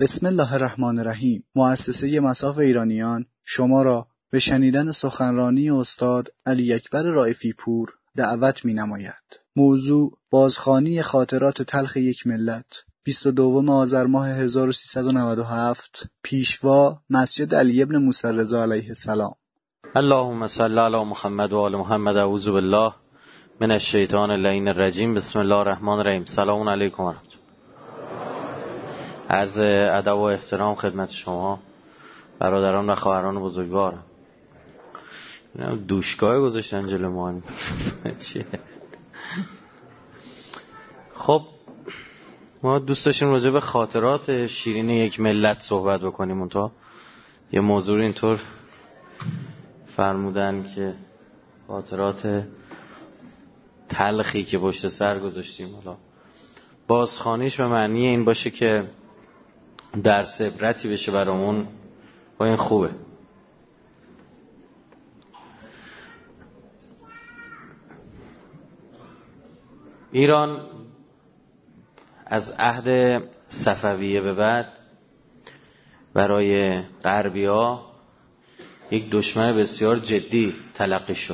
بسم الله الرحمن الرحیم. مؤسسه مصاف ایرانیان شما را به شنیدن سخنرانی استاد علی اکبر رائفی پور دعوت می‌نماید. موضوع بازخوانی خاطرات تلخ یک ملت. 22 آذر ماه 1397. پیشوا مسجد علی ابن موسی رضا علیه السلام. اللهم صل علی محمد و آل محمد. اعوذ بالله من الشیطان اللعین الرجیم. بسم الله الرحمن الرحیم. سلام علیکم و رحمت الله. عرض ادب و احترام خدمت شما برادران و خواهران بزرگوارم. دوشگاه گذاشتن جلو ما. چیه؟ خب ما دوست داشتیم راجع به خاطرات شیرین یک ملت صحبت بکنیم. اونتا یه موضوع اینطور فرمودن که خاطرات تلخی که پشت سر گذاشتیم، حالا بازخوانیش به معنی این باشه که درس عبرتی بشه برامون، با این خوبه. ایران از عهد صفویه به بعد برای غربی‌ها یک دشمن بسیار جدی تلقی شد.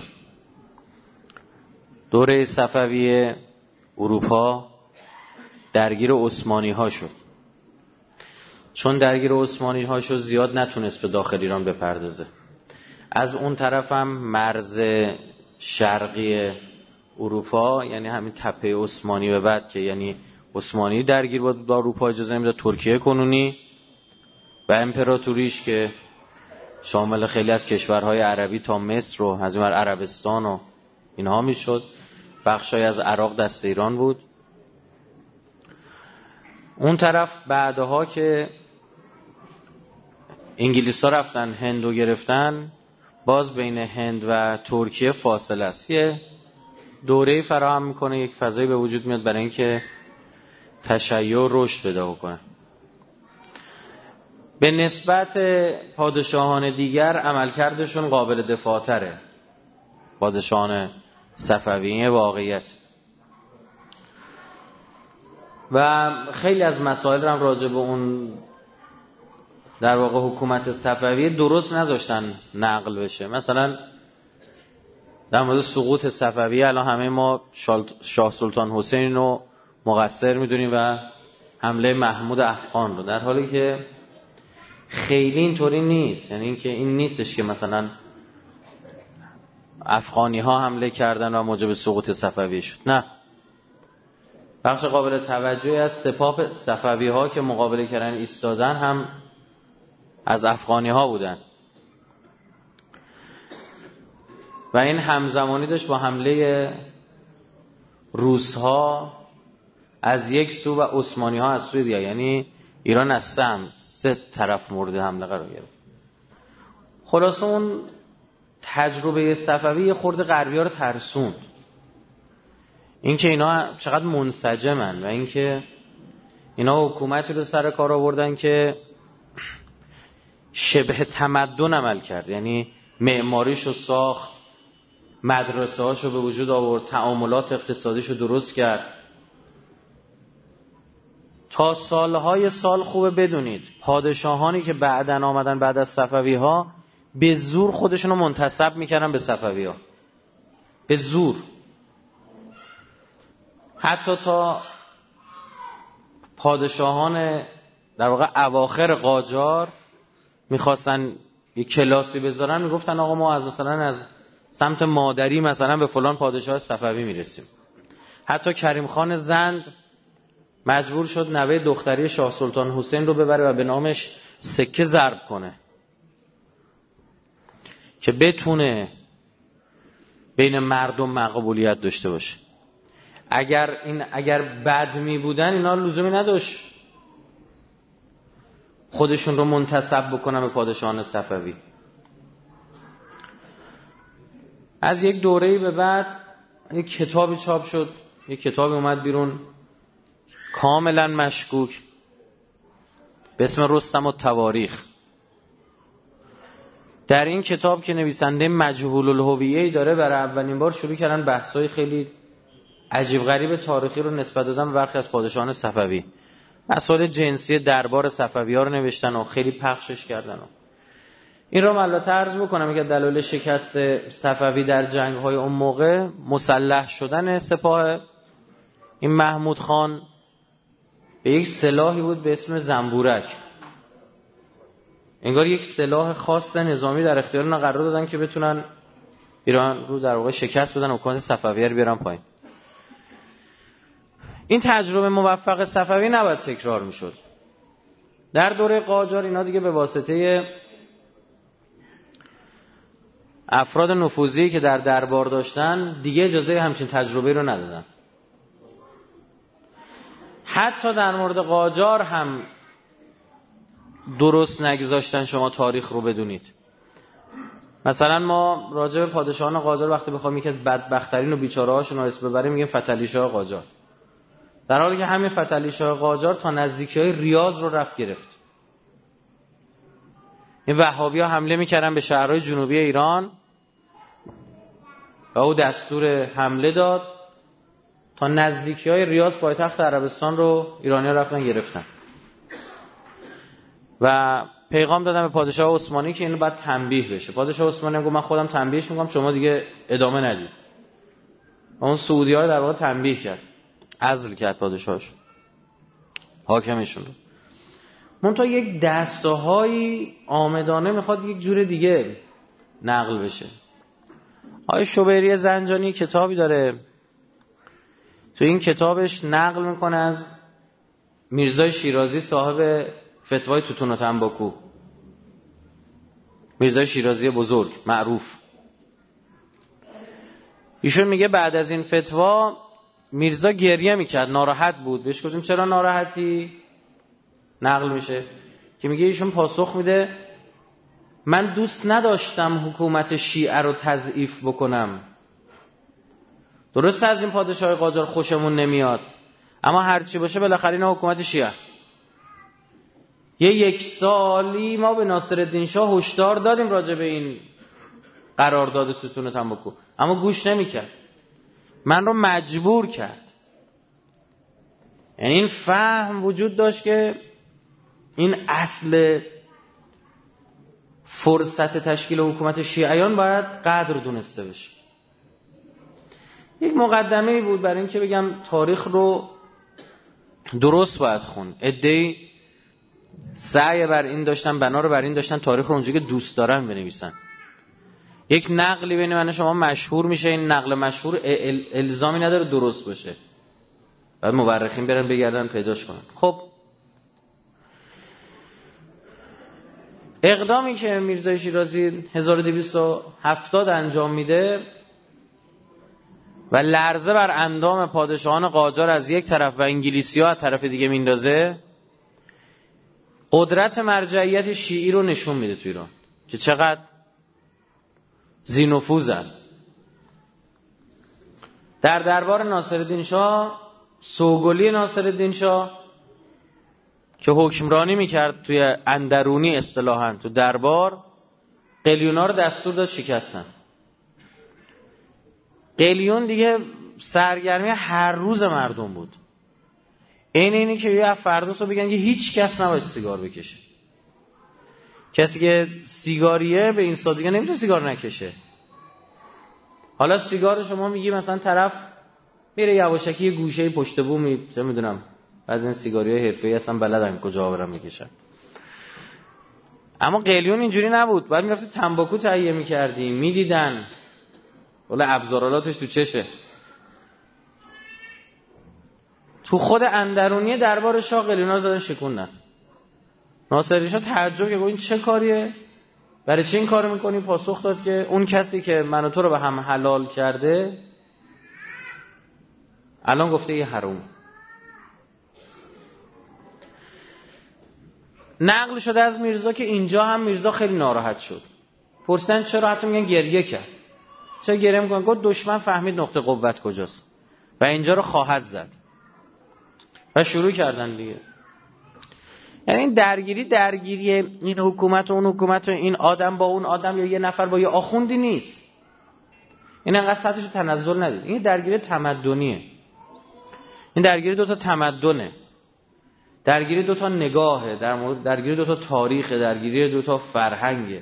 دوره صفویه اروپا درگیر عثمانی‌ها شد. چون درگیر عثمانی‌ها شد زیاد نتونست به داخل ایران بپردازه. از اون طرف هم مرز شرقی اروپا، یعنی همین تپه عثمانی به بعد که یعنی عثمانی درگیر بود با اروپا، اجازه نمیداد ترکیه کنونی و امپراتوریش که شامل خیلی از کشورهای عربی تا مصر و از این ور عربستان و اینها میشد. بخشای از عراق دست ایران بود. اون طرف بعدها که انگلیس‌ها رفتن هندو گرفتن، باز بین هند و ترکیه فاصله است. یه دوره‌ای فراهم میکنه، یک فضایی به وجود میاد برای اینکه تشیع رشد پیدا کنه. به نسبت پادشاهان دیگر عملکردشون قابل دفاع تره. پادشاهان صفویه واقعیت و خیلی از مسائل هم راجع به اون در واقع حکومت صفویه درست نذاشتن نقل بشه. مثلا در مورد سقوط صفویه الان همه ما شاه سلطان حسین رو مقصر میدونیم و حمله محمود افغان رو، در حالی که خیلی اینطوری نیست. یعنی اینکه این نیستش که مثلا افغانی ها حمله کردن و موجب سقوط صفویه شد. نه، بخش قابل توجهی از سپاه صفوی ها که مقابله کردن ایستادن هم از افغانی ها بودن و این همزمانی داشت با حمله روس ها از یک سو و عثمانی ها از سوی دیگر. یعنی ایران از سه طرف مورد حمله قرار گرفت. خلاصه اون تجربه صفوی خورده غربی‌ها رو ترسوند. اینکه اینا چقدر منسجمن و اینکه اینا حکومتی رو سر کار آوردن که شبه تمدن عمل کرد. یعنی معماریشو ساخت، مدرسه‌هاشو به وجود آورد، تعاملات اقتصادیشو درست کرد. تا سالهای سال خوبه بدونید پادشاهانی که بعدن آمدن بعد از صفوی‌ها به زور خودشونو منتسب میکردن به صفوی‌ها، به زور. حتی تا پادشاهان در واقع اواخر قاجار میخواستن یه کلاسی بذارن، میگفتن آقا ما از مثلا از سمت مادری مثلا به فلان پادشاه صفوی میرسیم. حتی کریم خان زند مجبور شد نوه دختری شاه سلطان حسین رو ببره و به نامش سکه ضرب کنه که بتونه بین مردم مقبولیت داشته باشه. اگر بد می بودن اینا لزومی نداشت خودشون رو منتسب بکنن به پادشاهان صفوی. از یک دوره‌ای به بعد یک کتابی چاپ شد، یک کتابی اومد بیرون کاملا مشکوک به اسم رستم و تواریخ. در این کتاب که نویسنده مجهول الهویه‌ای داره، برای اولین بار شروع کردن بحث‌های خیلی عجیب غریب تاریخی رو نسبت دادن به برخی از پادشاهان صفوی مسائل جنسی دربار صفوی‌ها رو نوشتن و خیلی پخشش کردن. این رو البته عرض بکنم که دلایل شکست صفوی در جنگ‌های اون موقع مسلح شدن سپاه این محمود خان به یک سلاحی بود به اسم زنبورک. انگار یک سلاح خاص نظامی در اختیار اونا قرار دادن که بتونن ایران رو در واقع شکست بدن و حکومت صفویه رو بیارن پایین. این تجربه موفق صفوی نباید تکرار میشد. در دوره قاجار اینا دیگه به واسطه افراد نفوذی که در دربار داشتن دیگه اجازه همچین تجربه رو ندادن. حتی در مورد قاجار هم درست نگذاشتن شما تاریخ رو بدونید. مثلا ما راجع به پادشاهان قاجار وقتی بخوام یکی از بدبخت‌ترین و بیچاره‌هاشون رو اسم ببریم میگیم فتحعلی شاه قاجار، در حالی که همین فتحعلی شاه قاجار تا نزدیکی‌های ریاض رو رفت گرفت. این وهابی‌ها حمله می‌کردن به شهرهای جنوبی ایران و او دستور حمله داد تا نزدیکی‌های ریاض پایتخت عربستان رو ایرانی‌ها رفتن گرفتن و پیغام دادن به پادشاه عثمانی که اینو باید تنبیه بشه. پادشاه عثمانی گفت من خودم تنبیهش می‌کنم، شما دیگه ادامه ندید. اون سعودی‌ها در واقع تنبیه کرد، عزل کرد پادشاهش، حاکمشون رو. منتها یک دسته‌هایی آمدانه میخواد یک جور دیگه نقل بشه. آقای شوبیری زنجانی کتابی داره، تو این کتابش نقل میکنه از میرزای شیرازی صاحب فتوای توتون و تنباکو، میرزای شیرازی بزرگ معروف. ایشون میگه بعد از این فتوا میرزا گریه میکرد، ناراحت بود. بهش گفتیم چرا ناراحتی؟ نقل میشه که میگه ایشون پاسخ میده من دوست نداشتم حکومت شیعه رو تضعیف بکنم. درست از این پادشاه قاجار خوشمون نمیاد، اما هرچی باشه بالاخره اینا حکومت شیعه. یک سالی ما به ناصرالدین شاه هشدار دادیم راجع به این قرارداد توتون و تنباکو، اما گوش نمیکرد. من رو مجبور کرد. یعنی این فهم وجود داشت که این اصل فرصت تشکیل حکومت شیعیان باید قدر دونسته بشه. یک مقدمه بود برای این که بگم تاریخ رو درست باید خون. عده‌ای سعی بر این داشتن، بنا رو بر این داشتن تاریخ رو اونجوری که دوست دارن بنویسن. یک نقلی بین من و شما مشهور میشه، این نقل مشهور الزامی نداره درست باشه، بعد مورخین برن بگردن پیداش کنن. خب اقدامی که میرزای شیرازی 1270 انجام میده و لرزه بر اندام پادشاهان قاجار از یک طرف و انگلیسی‌ها از طرف دیگه میندازه، قدرت مرجعیت شیعی رو نشون میده تو ایران که چقدر ذی‌نفوذن. در دربار ناصرالدین شاه، سوگلی ناصرالدین شاه که حکمرانی میکرد توی اندرونی اصطلاحاً تو دربار، قلیونا رو دستور داد شکستن. قلیون دیگه سرگرمی هر روز مردم بود. اینی که یه فردوس رو بگن که هیچ کس نباید سیگار بکشه. کسی که سیگاریه به این سادگی نمیتونه سیگار نکشه. حالا سیگار شما میگی مثلا طرف میره یواشکی یه گوشه پشت بوم چه میدونم، از این سیگاریای حرفه‌ای هستن بلدن کجا برام میکشن. اما قلیون اینجوری نبود. بعد میرفت تنباکو تهیه میکردیم، میدیدن ولی ابزارالاتش تو چشه. تو خود اندرونی دربار شاه قلیونا رو دادن شکوندن. ناصرالدین شاه تعجب کرد، این چه کاریه؟ برای چه این کارو میکنی؟ پاسخ داد که اون کسی که من و تو رو به هم حلال کرده الان گفته یه حرام. نقل شده از میرزا که اینجا هم میرزا خیلی ناراحت شد. پرسیدن چرا؟ حتی میگن گریه کرد. چرا گریه میکنن؟ گفت دشمن فهمید نقطه قوت کجاست و اینجا رو خواهد زد و شروع کردن دیگه. یعنی این درگیری این حکومت و اون حکومت و این آدم با اون آدم یا یه نفر با یه آخوندی نیست. این انقدر سطحش تنزل ندید. این درگیری تمدنیه. این درگیری دوتا تمدنه. درگیری دو تا نگاهه، درگیری دو تا تاریخه، درگیری دو تا فرهنگه.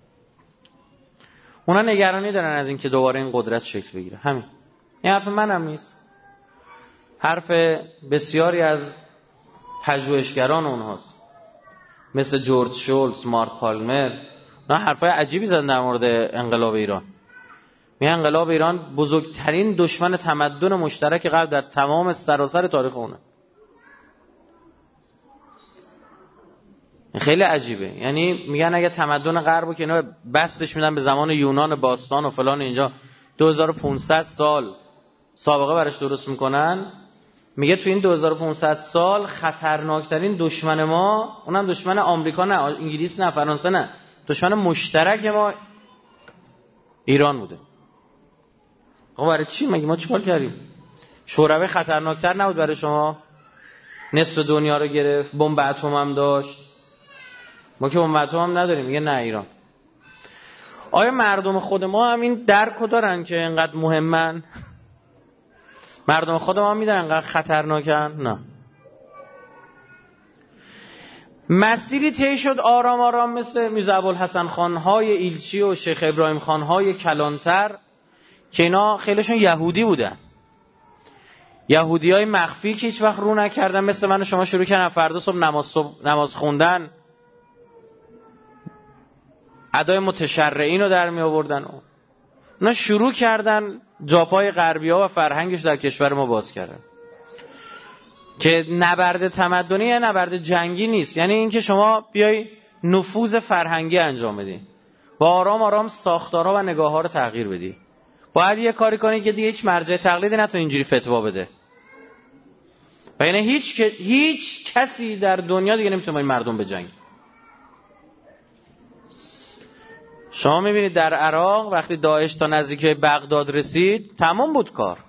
اونا نگرانی دارن از اینکه دوباره این قدرت شکل بگیره. همین. این حرف منم نیست، حرف بسیاری از پژوهشگران اونهاست، مثل جورج شولز، مارک پالمر. اونا حرفای عجیبی زدن در مورد انقلاب ایران. میگن انقلاب ایران بزرگترین دشمن تمدن مشترک غرب در تمام سراسر تاریخ اونه. خیلی عجیبه. یعنی میگن اگه تمدن غربو که اینا بستش میدن به زمان یونان باستان و فلان، اینجا 2500 سال سابقه براش درست میکنن، میگه تو این 2500 سال خطرناکترین دشمن ما، اونم دشمن آمریکا نه، انگلیس نه، فرانسه نه، دشمن مشترک ما ایران بوده. آقا برای چی؟ مگه ما چیکار کردیم؟ شوروی خطرناکتر نبود برای شما؟ نصف دنیا رو گرفت، بمب اتم هم داشت. ما که بمب اتم هم نداریم. میگه نه ایران. آیا مردم خود ما هم این درکو دارن که اینقدر مهمن؟ مردم خود ما میدونن اینقدر خطرناکن؟ نه. مسیری طی شد آرام آرام، مثل میرزا ابوالحسن خانهای ایلچی و شیخ ابراهیم خانهای کلانتر که اینا خیلیشون یهودی بودن، یهودیای مخفی که هیچ وقت رو نکردن، مثل من و شما شروع کردن فردا صبح نماز خوندن، ادای متشرعین رو در می آوردن. اونا شروع کردن جاپای غربی‌ها و فرهنگش در کشور ما باز کردن که نبرد تمدنی یا نبرد جنگی نیست. یعنی اینکه شما بیای نفوذ فرهنگی انجام بدی و آرام آرام ساختارها و نگاه‌ها رو تغییر بدی. باید یه کاری کنی که دیگه هیچ مرجع تقلیدی نتونه اینجوری فتوا بده. و یعنی هیچ کسی در دنیا دیگه نمیتونه با این مردم بجنگه. شما میبینید در عراق وقتی داعش تا نزدیک بغداد رسید تمام بود کار.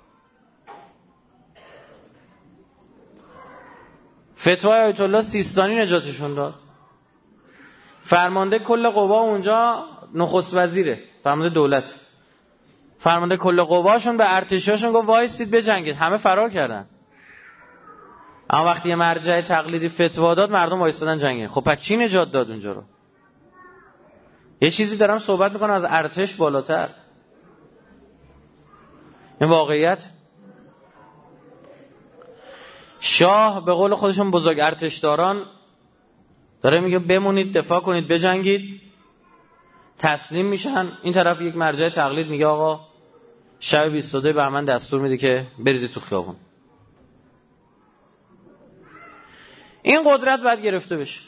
فتوای آیت الله سیستانی نجاتشون داد. فرمانده کل قوا اونجا نخست وزیره، فرمانده دولت، فرمانده کل قواشون به ارتشیاشون گفت وایسید بجنگید، همه فرار کردن. اما وقتی یه مرجع تقلیدی فتوا داد مردم وایسادن جنگید. خب پس چی نجات داد اونجا رو؟ یه چیزی دارم صحبت میکنم از ارتش بالاتر. این واقعیت. شاه به قول خودشون بزرگ ارتشداران داره میگه بمونید، دفاع کنید، بجنگید، تسلیم میشن. این طرف یک مرجع تقلید میگه آقا شب 22 بهمن دستور میده که بریزید تو خیابون. این قدرت باید گرفته بشه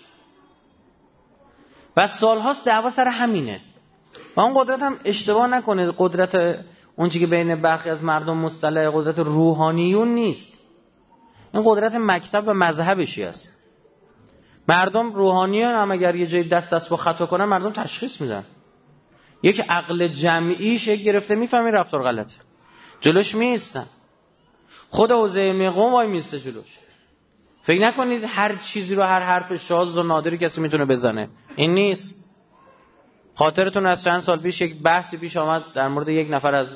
و سالهاست دعوا سر همینه. و اون قدرت هم اشتباه نکنه، قدرت اون چیزی که بین برخی از مردم مصطلح قدرت روحانیون نیست. این قدرت مکتب و مذهبشی است. مردم روحانیون هم اگر یه جایی دست با خطا کنن مردم تشخیص میدن. یک عقل جمعی شکل گرفته، میفهمی رفتار غلطه، جلوش میستن. خود حوزه علمی قم وای میسته جلوش. فکر نکنید هر چیزی رو، هر حرف شاذ و نادری کسی میتونه بزنه. این نیست. خاطرتون از چند سال پیش یک بحثی پیش آمد در مورد یک نفر از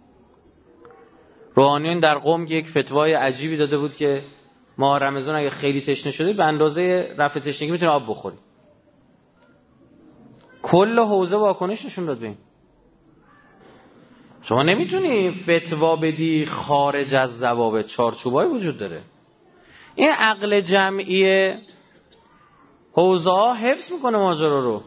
روحانیون در قم که یک فتوای عجیبی داده بود که ماه رمضان اگه خیلی تشنه شدی به اندازه رفع تشنگی میتونی آب بخوری. کل حوزه واکنش نشون داد به این. شما نمیتونی فتوا بدی خارج از ضوابط، چارچوبای وجود داره. این عقل جمعی حوزه ها حفظ میکنه ماجرا رو.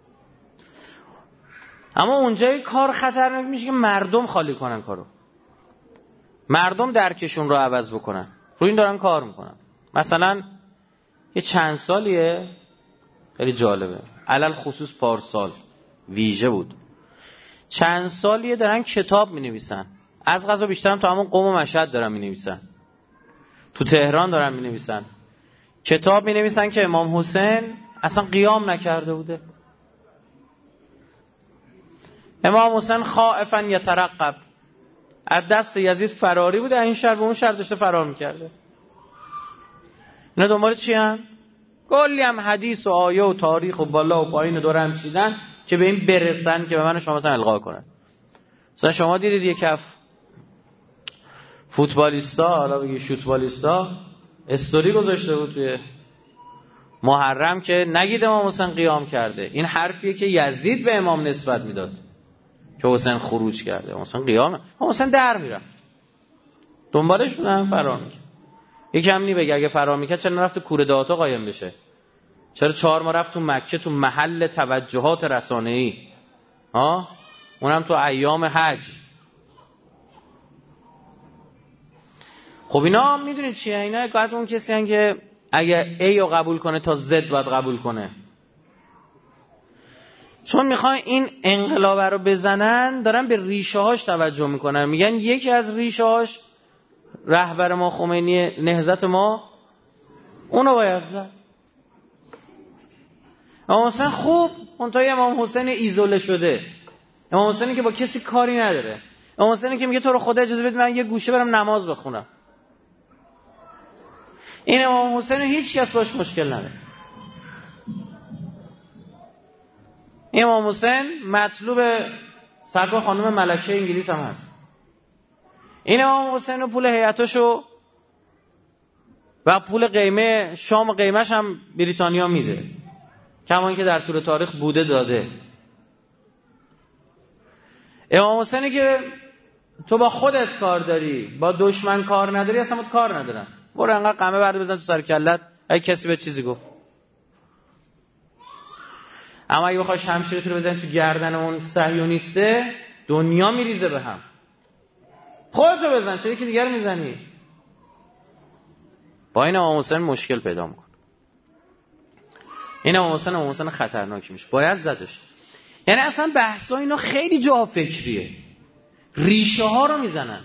اما اونجای کار خطرناک میشه که مردم خالی کنن کارو، مردم درکشون رو عوض بکنن. رو این دارن کار میکنن. مثلا یه چند سالیه خیلی جالبه، علل خصوص پارسال ویژه بود، چند سالیه دارن کتاب مینویسن. از قضا بیشترم تو همون قم و مشهد دارن مینویسن، تو تهران دارن مینویسن. کتاب مینویسن که امام حسین اصلا قیام نکرده بوده. امام حسین خائفا یترقب، از دست یزید فراری بوده، این شهر به اون شهر داشته فرار میکرده. اینا دنبال چی هن؟ کلی هم حدیث و آیه و تاریخ و بالا و پایین دور هم چیدن که به این برسن که به من و شما القا کنن. مثلا شما دیدید یک کف فوتبالیستا، حالا بگی شوتبالیستا، استوری گذاشته بود توی محرم که نگید امام حسین قیام کرده. این حرفیه که یزید به امام نسبت میداد که حسین خروج کرده. امام حسین قیام، امام حسین در میرفت دنبالش بودن، فرار میکرد. یکم نی بگه اگه فرار میکرد چرا نرفت کوره دهاتا قایم بشه؟ چرا 4 ماه رفت تو مکه، تو محل توجهات رسانه‌ای، اونم تو ایام حج. خب اینا میدونید چیه؟ اینا قاعدت اون کسی هن که اگه A رو قبول کنه تا Z باید قبول کنه. چون میخوان این انقلاب رو بزنن، دارن به ریشه هاش توجه میکنن. میگن یکی از ریشه هاش رهبر ما خمینی، نهضت ما، اونو باید زد. امام حسین خوب، اونطوری امام حسین ایزوله شده، امام حسینی که با کسی کاری نداره، امام حسینی که میگه تو رو خدا اجازه بده من یه گوشه برم نماز بخونم. این امام حسین رو هیچ کس باش مشکل نداره. این امام حسین مطلوب سرکار خانم ملکه انگلیس هم هست. این امام حسین رو پول هیئتاشو و پول قیمه شام و قیمش هم بریتانیا میده، کما اینکه در طول تاریخ بوده داده. امام حسینی که تو با خودت کار داری، با دشمن کار نداری، اصلا باید کار ندارن. برو انقدر قمه برده بزن تو سر کلت اگه کسی به چیزی گفت. اما اگه بخوای شمشیرت رو بزنی تو گردن اون صهیونیسته، دنیا میریزه به هم. خودت رو بزن، چرا یکی دیگر میزنی؟ با این امام حسین مشکل پیدا میکنه. این امام حسین خطرناکی میشه، باید زدش. یعنی اصلا بحثا اینا خیلی جا فکریه، ریشه ها رو میزنن.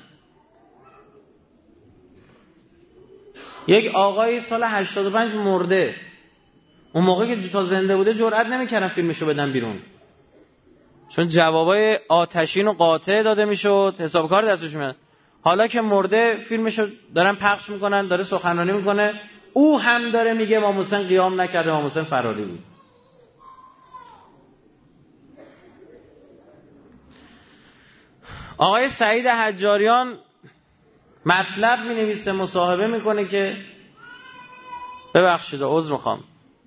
یک آقای سال 85 مرده، اون موقع که تا زنده بوده جرئت نمیکردن فیلمشو بدن بیرون، چون جوابای آتشین و قاطع داده میشد، حساب کار دستش میاد. حالا که مرده فیلمشو دارن پخش میکنن، داره سخنرانی میکنه، او هم داره میگه امام حسین قیام نکرده، امام حسین فراری بود. آقای سعید حجاریان مطلب مینویسه، مصاحبه میکنه که ببخشید عذر میخوام،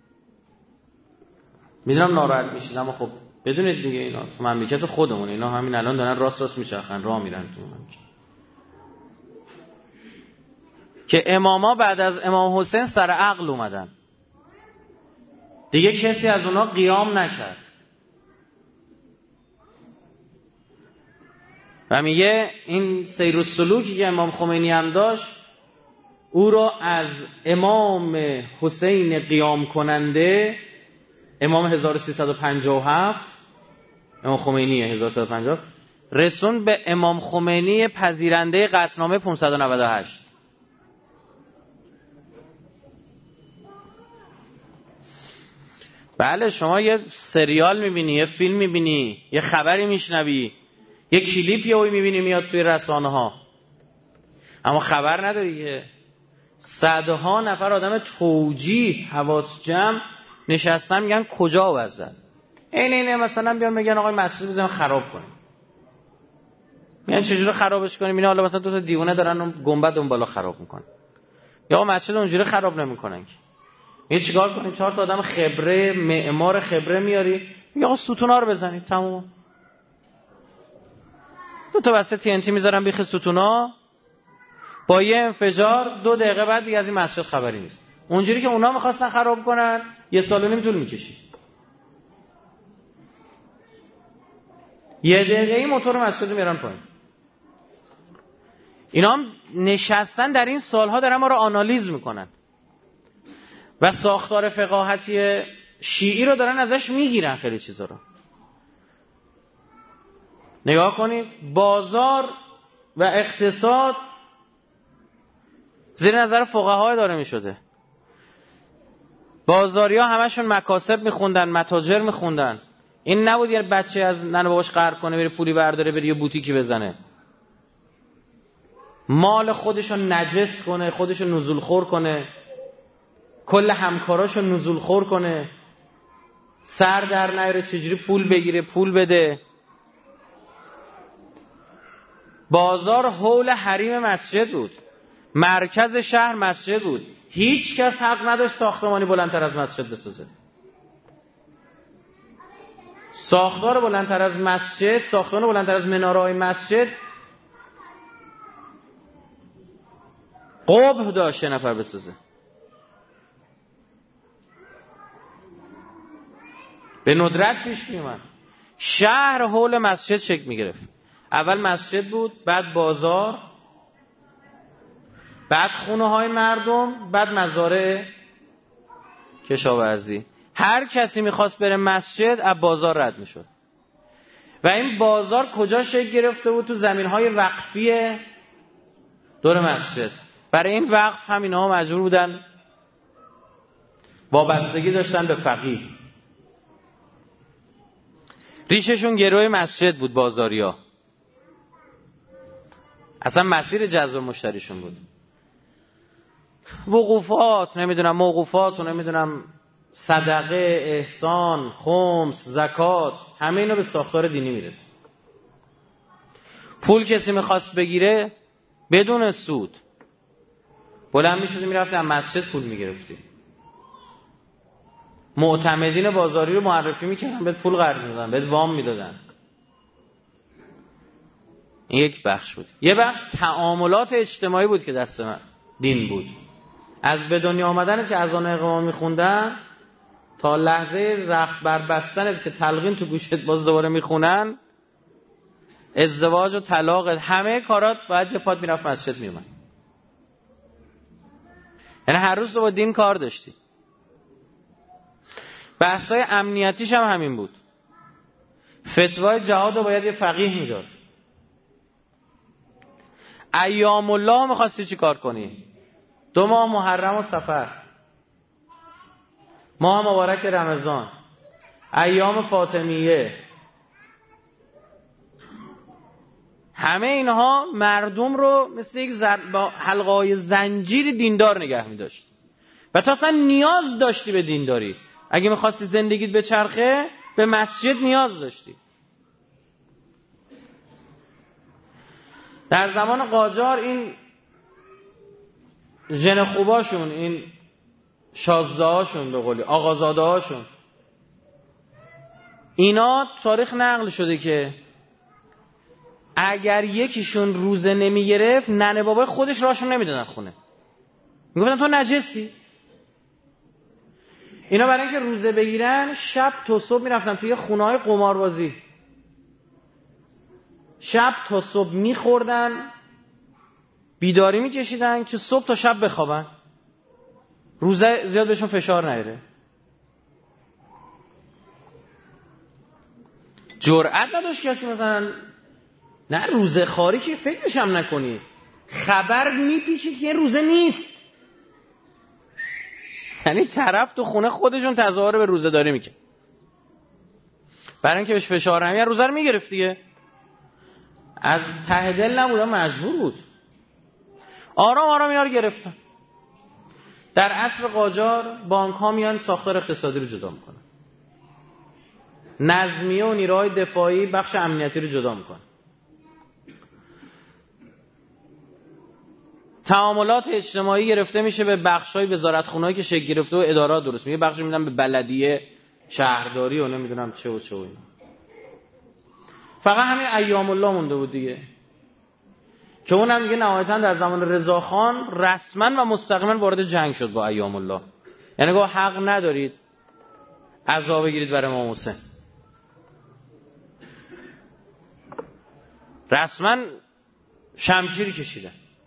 میدونم ناراحت میشید اما خب بدونید دیگه اینا تو مملکت خودمون، اینا همین الان دارن راست میچرخن، راه میرن تو مملکت. که اماما بعد از امام حسین سر عقل اومدن، دیگه کسی از اونا قیام نکرد. و میگه این سیر السلوکی که امام خمینی هم داشت، او را از امام حسین قیام کننده، امام 1357، امام خمینی 1350، رسون به امام خمینی پذیرنده قطعنامه 598. بله، شما یه سریال میبینی، یه فیلم میبینی، یه خبری میشنوی، یه کلیپ یهو میبینی میاد توی رسانه ها، اما خبر نداری که صدها نفر آدم توجیه حواس جمع نشستن میگن کجا وزد. اینه مثلا بیان میگن آقای مسجد بزنیم خراب کنیم. میگن چجوری خرابش کنیم؟ اینا حالا مثلا دو تا دیوانه دارن اون گنبد اون بالا خراب میکنن. یا مسجد اونجوری خراب نمیکنن که. میگه چیکار کنیم؟ 4 تا آدم خبره، معمار خبره میاری، میگه آقا ستونا رو بزنید تموم. 2 تا بسته TNT میذارن بیخ ستونا، با یه انفجار 2 دقیقه بعد دیگه از این مسجد خبری نیست. اونجوری که اونا میخواستن خراب کنن 1 سال و نیم طول میکشید. 1 دقیقه‌ای موتور مسجد میارن پایین. اینا هم نشستن در این سالها دارن ما رو آنالیز میکنن و ساختار فقاهتی شیعی رو دارن ازش میگیرن. خیلی چیزا رو نگاه کنید، بازار و اقتصاد زیر نظر فقها داره میشده. بازاریا همشون مکاسب میخوندن، متاجر میخوندن. این نبود یه بچه از ننه باباش قرض کنه بره پولی برداره بره یه بوتیکی بزنه، مال خودشو نجس کنه، خودشو نزول خور کنه، کل همکاراشو نزول خور کنه، سر در نیاره چجوری پول بگیره، پول بده. بازار حول حریم مسجد بود. مرکز شهر مسجد بود. هیچ کس حق نداشت ساختمانی بلندتر از مسجد بسازه. ساختار بلندتر از مسجد، ساختمان بلندتر از مناره‌های مسجد قبح داشت نفر بسازه. به ندرت پیش میومد. شهر حول مسجد شکل میگرفت. اول مسجد بود، بعد بازار، بعد خونه های مردم، بعد مزارع کشاورزی. هر کسی میخواست بره مسجد از بازار رد میشد. و این بازار کجا شکل گرفته بود؟ تو زمین های وقفی دور مسجد. برای این وقف هم اینها مجبور بودن، وابستگی داشتن به فقیه. ریششون گروی مسجد بود. بازاریا اصلا مسیر جذب مشتریشون بود. وقوفات، نمیدونم موقوفات و نمیدونم صدقه، احسان، خمس، زکات، همه اینا به ساختار دینی میرسه. پول کسی میخواست بگیره بدون سود بلند میشدی میرفتی از مسجد پول میگرفتی. معتمدین بازاری رو معرفی میکردن، بهت پول قرض میدادن، بهت وام میدادن. این یک بخش بود. یه بخش تعاملات اجتماعی بود که دست من دین بود. از به دنیا آمدنت که اذان اقامت میخوندن تا لحظه رخت بربستنت که تلقین تو گوشت باز دوباره میخونن، ازدواج و طلاق، همه کارات باید یه پات میرفت مسجد میومد. یعنی هر روز تو با دین کار داشتی. بحثای امنیتیش هم همین بود. فتوای جهاد رو باید یه فقیه میداد. ایام الله میخواستی چی کار کنی؟ 2 ماه محرم و صفر، ماه مبارک رمضان، ایام فاطمیه، همه اینها مردم رو مثل یک با حلقه‌های زنجیر دیندار نگه می‌داشت. و تا اصلا نیاز داشتی به دینداری. اگه می‌خواستی زندگیت به چرخه به مسجد نیاز داشتی. در زمان قاجار این ژن خوباشون، این شازده‌هاشون، به قولی آقازاده‌هاشون، اینا تاریخ نقل شده که اگر یکیشون روزه نمی گرفت ننه بابای خودش راشون نمیدادن خونه، میگفتن تو نجسی. اینا برای اینکه روزه بگیرن شب تا صبح میرفتن توی خونه‌های قماربازی، شب تا صبح میخوردن، بیداری میکشیدن که صبح تا شب بخوابن، روزه زیاد بهشون فشار نیاره. جرئت نداشت کسی مثلا نه روزه خاری که فکرش هم نکنی، خبر میپیچید که روزه نیست. یعنی طرف تو خونه خودشون تظاهر به روزه داری میکنه، برای اینکه بهش فشار نمیاره روزه رو میگرفت دیگه. از ته دل نبود، مجبور بود. آرام آرام اینا رو گرفتن. در عصر قاجار بانک ها میان ساختار اقتصادی رو جدا میکنن، نظمیه و نیروهای دفاعی بخش امنیتی رو جدا میکنن. تعاملات اجتماعی گرفته میشه به بخشای وزارتخونه‌ای که شکل گرفته و ادارات درست میشه. بخشی میدن به بلدیه، شهرداری و نمیدونم چه و چه و اینا. فقط همین ایام الله مونده بود دیگه، که اونم دیگه نهایتاً در زمان رضاخان رسما و مستقیما وارد جنگ شد با ایام الله. یعنی گفت حق ندارید عزا بگیرید برای امام حسین. رسما شمشیری کشیدن.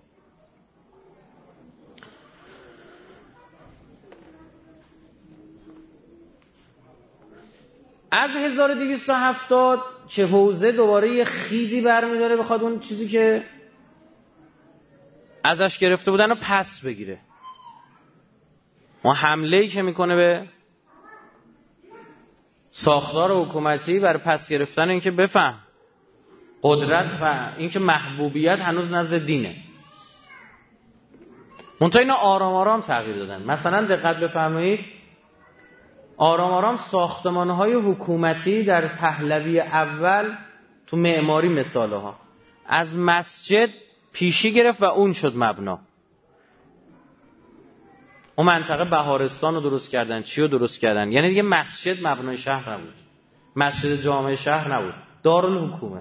از 1270 که حوزه دوباره یه خیزی برمیداره، بخواد اون چیزی که ازش گرفته بودن رو پس بگیره. ما حمله‌ای که میکنه به ساختار حکومتی برای پس گرفتن این که بفهم قدرت و این که محبوبیت هنوز نزد دینه. منتها اینا آرام آرام تغییر دادن. مثلا دقت بفرمایید، آرام آرام ساختمان‌های حکومتی در پهلوی اول تو معماری مثاله ها از مسجد پیشی گرفت و اون شد مبنا. اون منطقه بهارستان رو درست کردن، چی رو درست کردن. یعنی دیگه مسجد مبنای شهر نبود، مسجد جامع شهر نبود، دارالحکومه،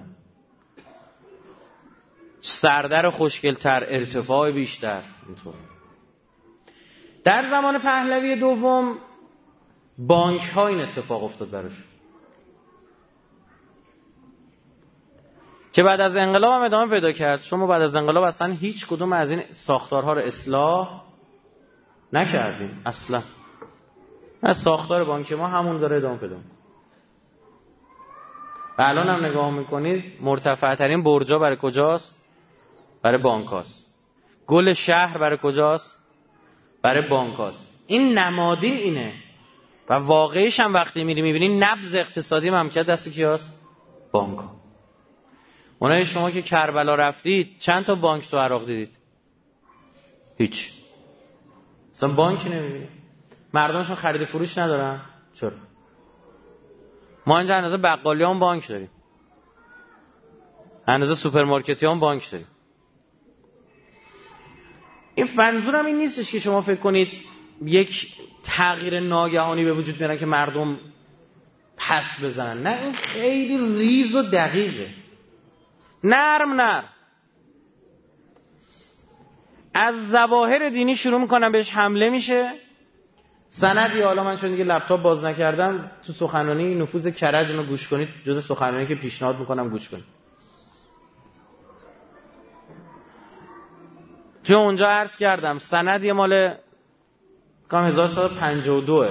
سردر خوشگل‌تر، ارتفاع بیشتر. اینطور در زمان پهلوی دوم بانک ها این اتفاق افتاد براش که بعد از انقلاب هم ادامه پیدا کرد. شما بعد از انقلاب اصلا هیچ کدوم از این ساختارها رو اصلاح نکردیم اصلا. از ساختار بانک ما همون داره ادامه پیدا میکنه. و الان هم نگاه میکنید مرتفع ترین برجا برای کجاست؟ برای بانکاست. گل شهر برای کجاست؟ برای بانکاست. این نمادین اینه و واقعیش هم وقتی میری میبینی نبض اقتصادی مملکت دست کیاست؟ بانکا. اونایی شما که کربلا رفتید چند تا بانک تو عراق دیدید؟ هیچ. اصلا بانکی نمیبینید. مردمشون خرید فروش ندارن. چرا؟ ما اینجا اندازه بقالی هم بانک داریم، اندازه سوپرمارکتی هم بانک داریم. این منظورم این نیستش که شما فکر کنید یک تغییر ناگهانی به وجود میارن که مردم پس بزنن. نه، این خیلی ریز و دقیقه، نرم از ظواهر دینی شروع میکنن بهش حمله میشه. سندی، حالا من چون دیگه لپتاپ باز نکردم، تو سخنرانی نفوذ کرج رو گوش کنید، جز سخنرانی که پیشنهاد میکنم گوش کنید. چون اونجا عرض کردم سندی مال کام 1952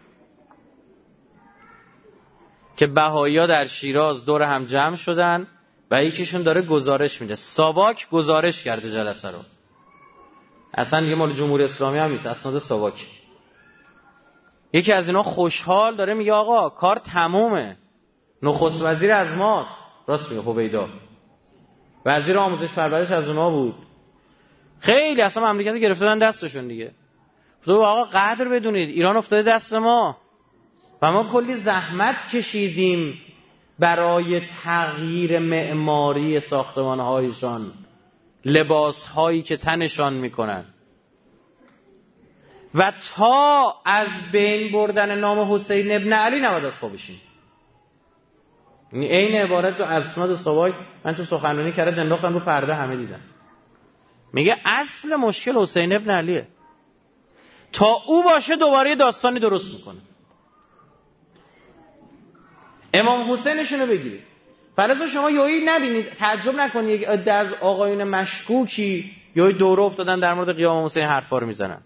که بهائی‌ها در شیراز دور هم جمع شدن و یکیشون داره گزارش میده. ساواک گزارش کرده جلسه رو، اصلا دیگه مال جمهوری اسلامی هم نیست، اسناد ساواک. یکی از اینا خوشحال داره میگه آقا کار تمومه، نخست وزیر از ماست. راست میگه، هویدا وزیر آموزش پرورش از اونا بود. خیلی اصلا مملکت گرفته بودن دستشون دیگه. تو آقا قدر بدونید ایران افتاده دست ما و ما کلی زحمت کشیدیم برای تغییر معماری ساختمان‌هایشان، لباس‌هایی که تنشان میکنن. و تا از بین بردن نام حسین ابن علی نباید از پا بشیم. این عبارت رو اسناد ساواک من تو سخنرانی کرج انداختم رو پرده، همه دیدن. میگه اصل مشکل حسین ابن علیه، تا او باشه دوباره داستانی درست میکنه. امام حسینشون رو بگیرید، فرض شما یهویی نبینید، تعجب نکنید یک عده از آقایون مشکوکی یهویی دوره افتادن در مورد قیام حسین حرفا رو میزنن.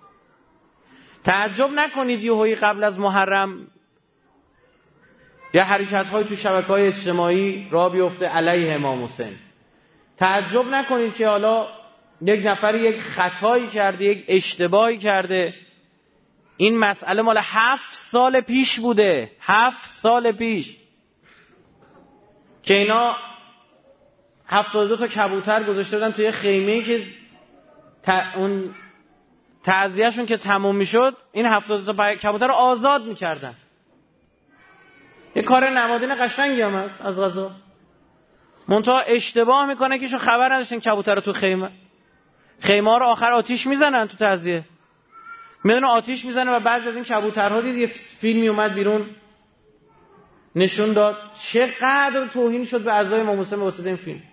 تعجب نکنید یهویی قبل از محرم یا حرکت‌های تو شبکه‌های اجتماعی راه بیفته علیه امام حسین. تعجب نکنید که حالا یک نفر یک خطایی کرده، یک اشتباهی کرده. این مسئله مال 7 سال پیش بوده، 7 سال پیش که اینا 72 تا کبوتر گذاشته بودن توی خیمه‌ای که اون تعزیه‌شون که تموم میشد این 72 تا کبوتر رو آزاد میکردن. یه کار نمادین قشنگی هم هست از قضا. منتها اشتباه میکنه که چون خبر نداشتن کبوتر رو تو خیمه ها رو آخر آتیش میزنن تو تعزیه. میدونه آتیش میزنه و بعضی از این کبوترها دید یه فیلمی اومد بیرون نشون داد چقدر توهین شد به اعضای امام حسین واسه این فیلم.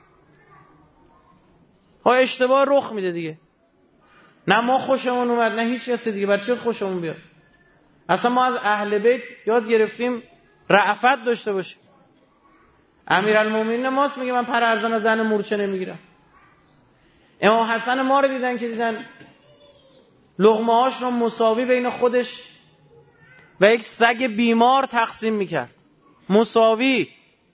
ها اشتباه رخ میده دیگه. نه ما خوشمون اومد نه هیچ کس دیگه، برای چی خوشمون بیاد؟ اصلا ما از اهل بیت یاد گرفتیم رأفت داشته باشیم. امیرالمومنین ماست میگه من پر ارزن زن مورچه نمیگیرم. امام حسن ما رو دیدن که دیدن لقمه هاش رو مساوی بین خودش و یک سگ بیمار تقسیم میکرد، مساوی.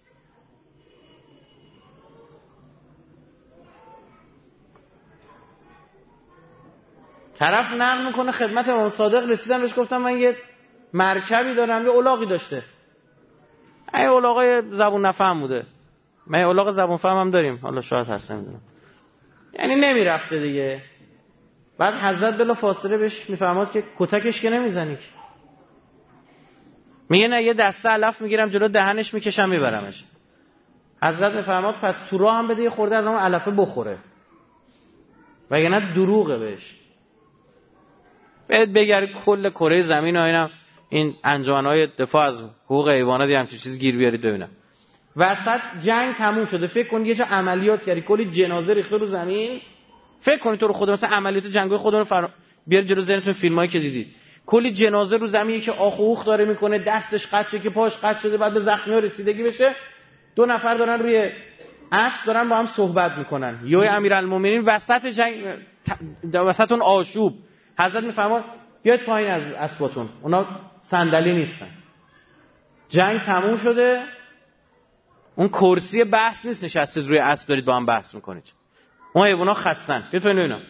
طرف نقل میکنه خدمت امام صادق رسیدم بهش گفتم من یه مرکبی دارم، یه الاغی داشته. ای الاغای زبون نفهم بوده، من یه الاغ زبون فهم هم داریم، حالا شاید هست نمیدونم. یعنی نمیرفته دیگه. بعد حضرت بلا فاصله بهش میفرماد که کتکش که نمیزنی که. میگه نه، یه دسته علف میگیرم جلو دهنش میکشم میبرمش. حضرت میفرماد پس تو راه هم بده یه خورده از اون علفه بخوره، وگرنه دروغه بهش. بگردید کل کره زمین و اینم این انجمن‌های دفاع از حقوق حیوانات هم چیز گیر بیارید ببینم. وسط جنگ تموم شده، فکر کنید یه جا عملیات کردی، کلی جنازه ریخته رو زمین. فکر کنید تو رو خدا مثلا عملیات جنگی خودمون بیار جلو ذهنتون فیلمایی که دیدید، کلی جنازه رو زمین که آخ و اوخ داره میکنه، دستش قطع شده که پاش قطع شده، بعد به زخمی‌ها رسیدگی بشه. 2 نفر دارن روی اسب دارن با هم صحبت میکنن. یوی امیرالمومنین وسط جنگ، وسط اون آشوب، حضرت میفرماد بیاید پایین از اسباتون، اونا صندلی نیستن. جنگ تموم شده، اون کرسی بحث نیست نشستید روی اسب دارید با هم بحث میکنید. اون حیونا خستن، بیاید پایین اینا.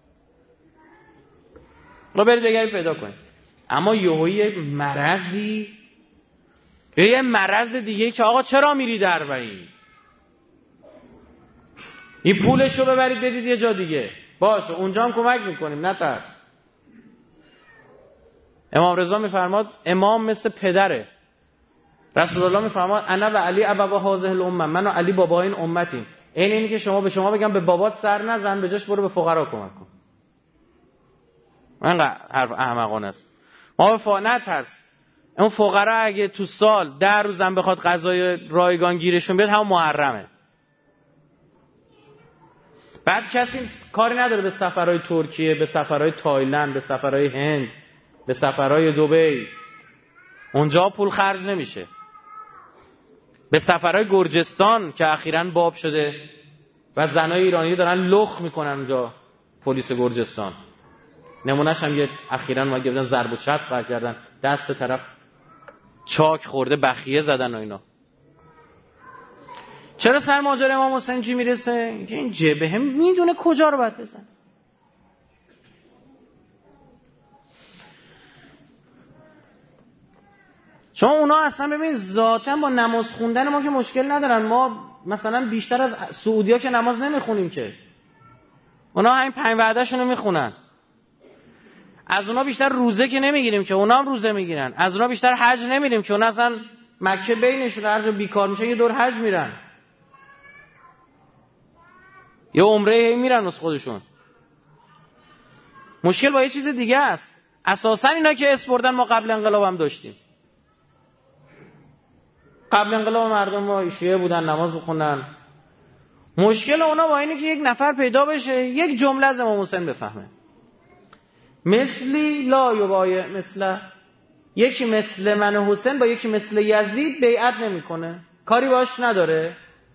ما برید بگردید پیدا کنید. اما یه مرضی، یه مرض دیگه که آقا چرا میری دربعی؟ این پولشو ببرید بدید یه جا دیگه، باشه اونجا هم کمک میکنیم، نترس. امام رضا میفرماد امام مثل پدره. رسول الله میفرماد انا و علی ابوا هذه الامه، من و علی بابا این امتیم. اینی که شما به شما بگم به بابات سر نزن، به جاش برو به فقرا کمک کن. من حرف احمقانه است. ما نترس، اون فقرا اگه تو سال 10 روزم بخواد غذای رایگان گیرشون بیاد هم محرمه. بعد کسی کاری نداره به سفرهای ترکیه، به سفرهای تایلند، به سفرهای هند، به سفرهای دبی، اونجا پول خرج نمیشه. به سفرهای گرجستان که اخیراً باب شده و زنای ایرانی دارن لخ میکنن اونجا، پلیس گرجستان. نمونهش هم یه اخیراً ما گفتن ضرب و شتم کردن، دست طرف چاک خورده، بخیه زدن و اینا. چرا سر ماجرا امام حسین چی میرسه؟ که این جبهه میدونه کجا رو باید بزنه. چون اونا اصلا ببین ذاتاً با نماز خوندن ما که مشکل ندارن. ما مثلا بیشتر از سعودی‌ها که نماز نمیخونیم که، اونا همین 5 وعده‌شون رو میخونن. از اونا بیشتر روزه که نمیگیریم که، اونا هم روزه میگیرن. از اونا بیشتر حج نمیریم که، اونا اصلا مکه بینشون، هر جا بیکار میشه یه دور حج میرن، یه عمره میرن از خودشون. مشکل با یه چیز دیگه است. اساسا اینا که اسپردن ما قبل انقلاب هم داشتیم. قبل انقلاب مردم ما شیعه بودن، نماز بخونن. مشکل اونا با اینه که یک نفر پیدا بشه یک جمله از امام حسین بفهمه، مثلی لا یبایع مثله، یکی مثل من حسین با یکی مثل یزید بیعت نمیکنه، کاری باش نداره.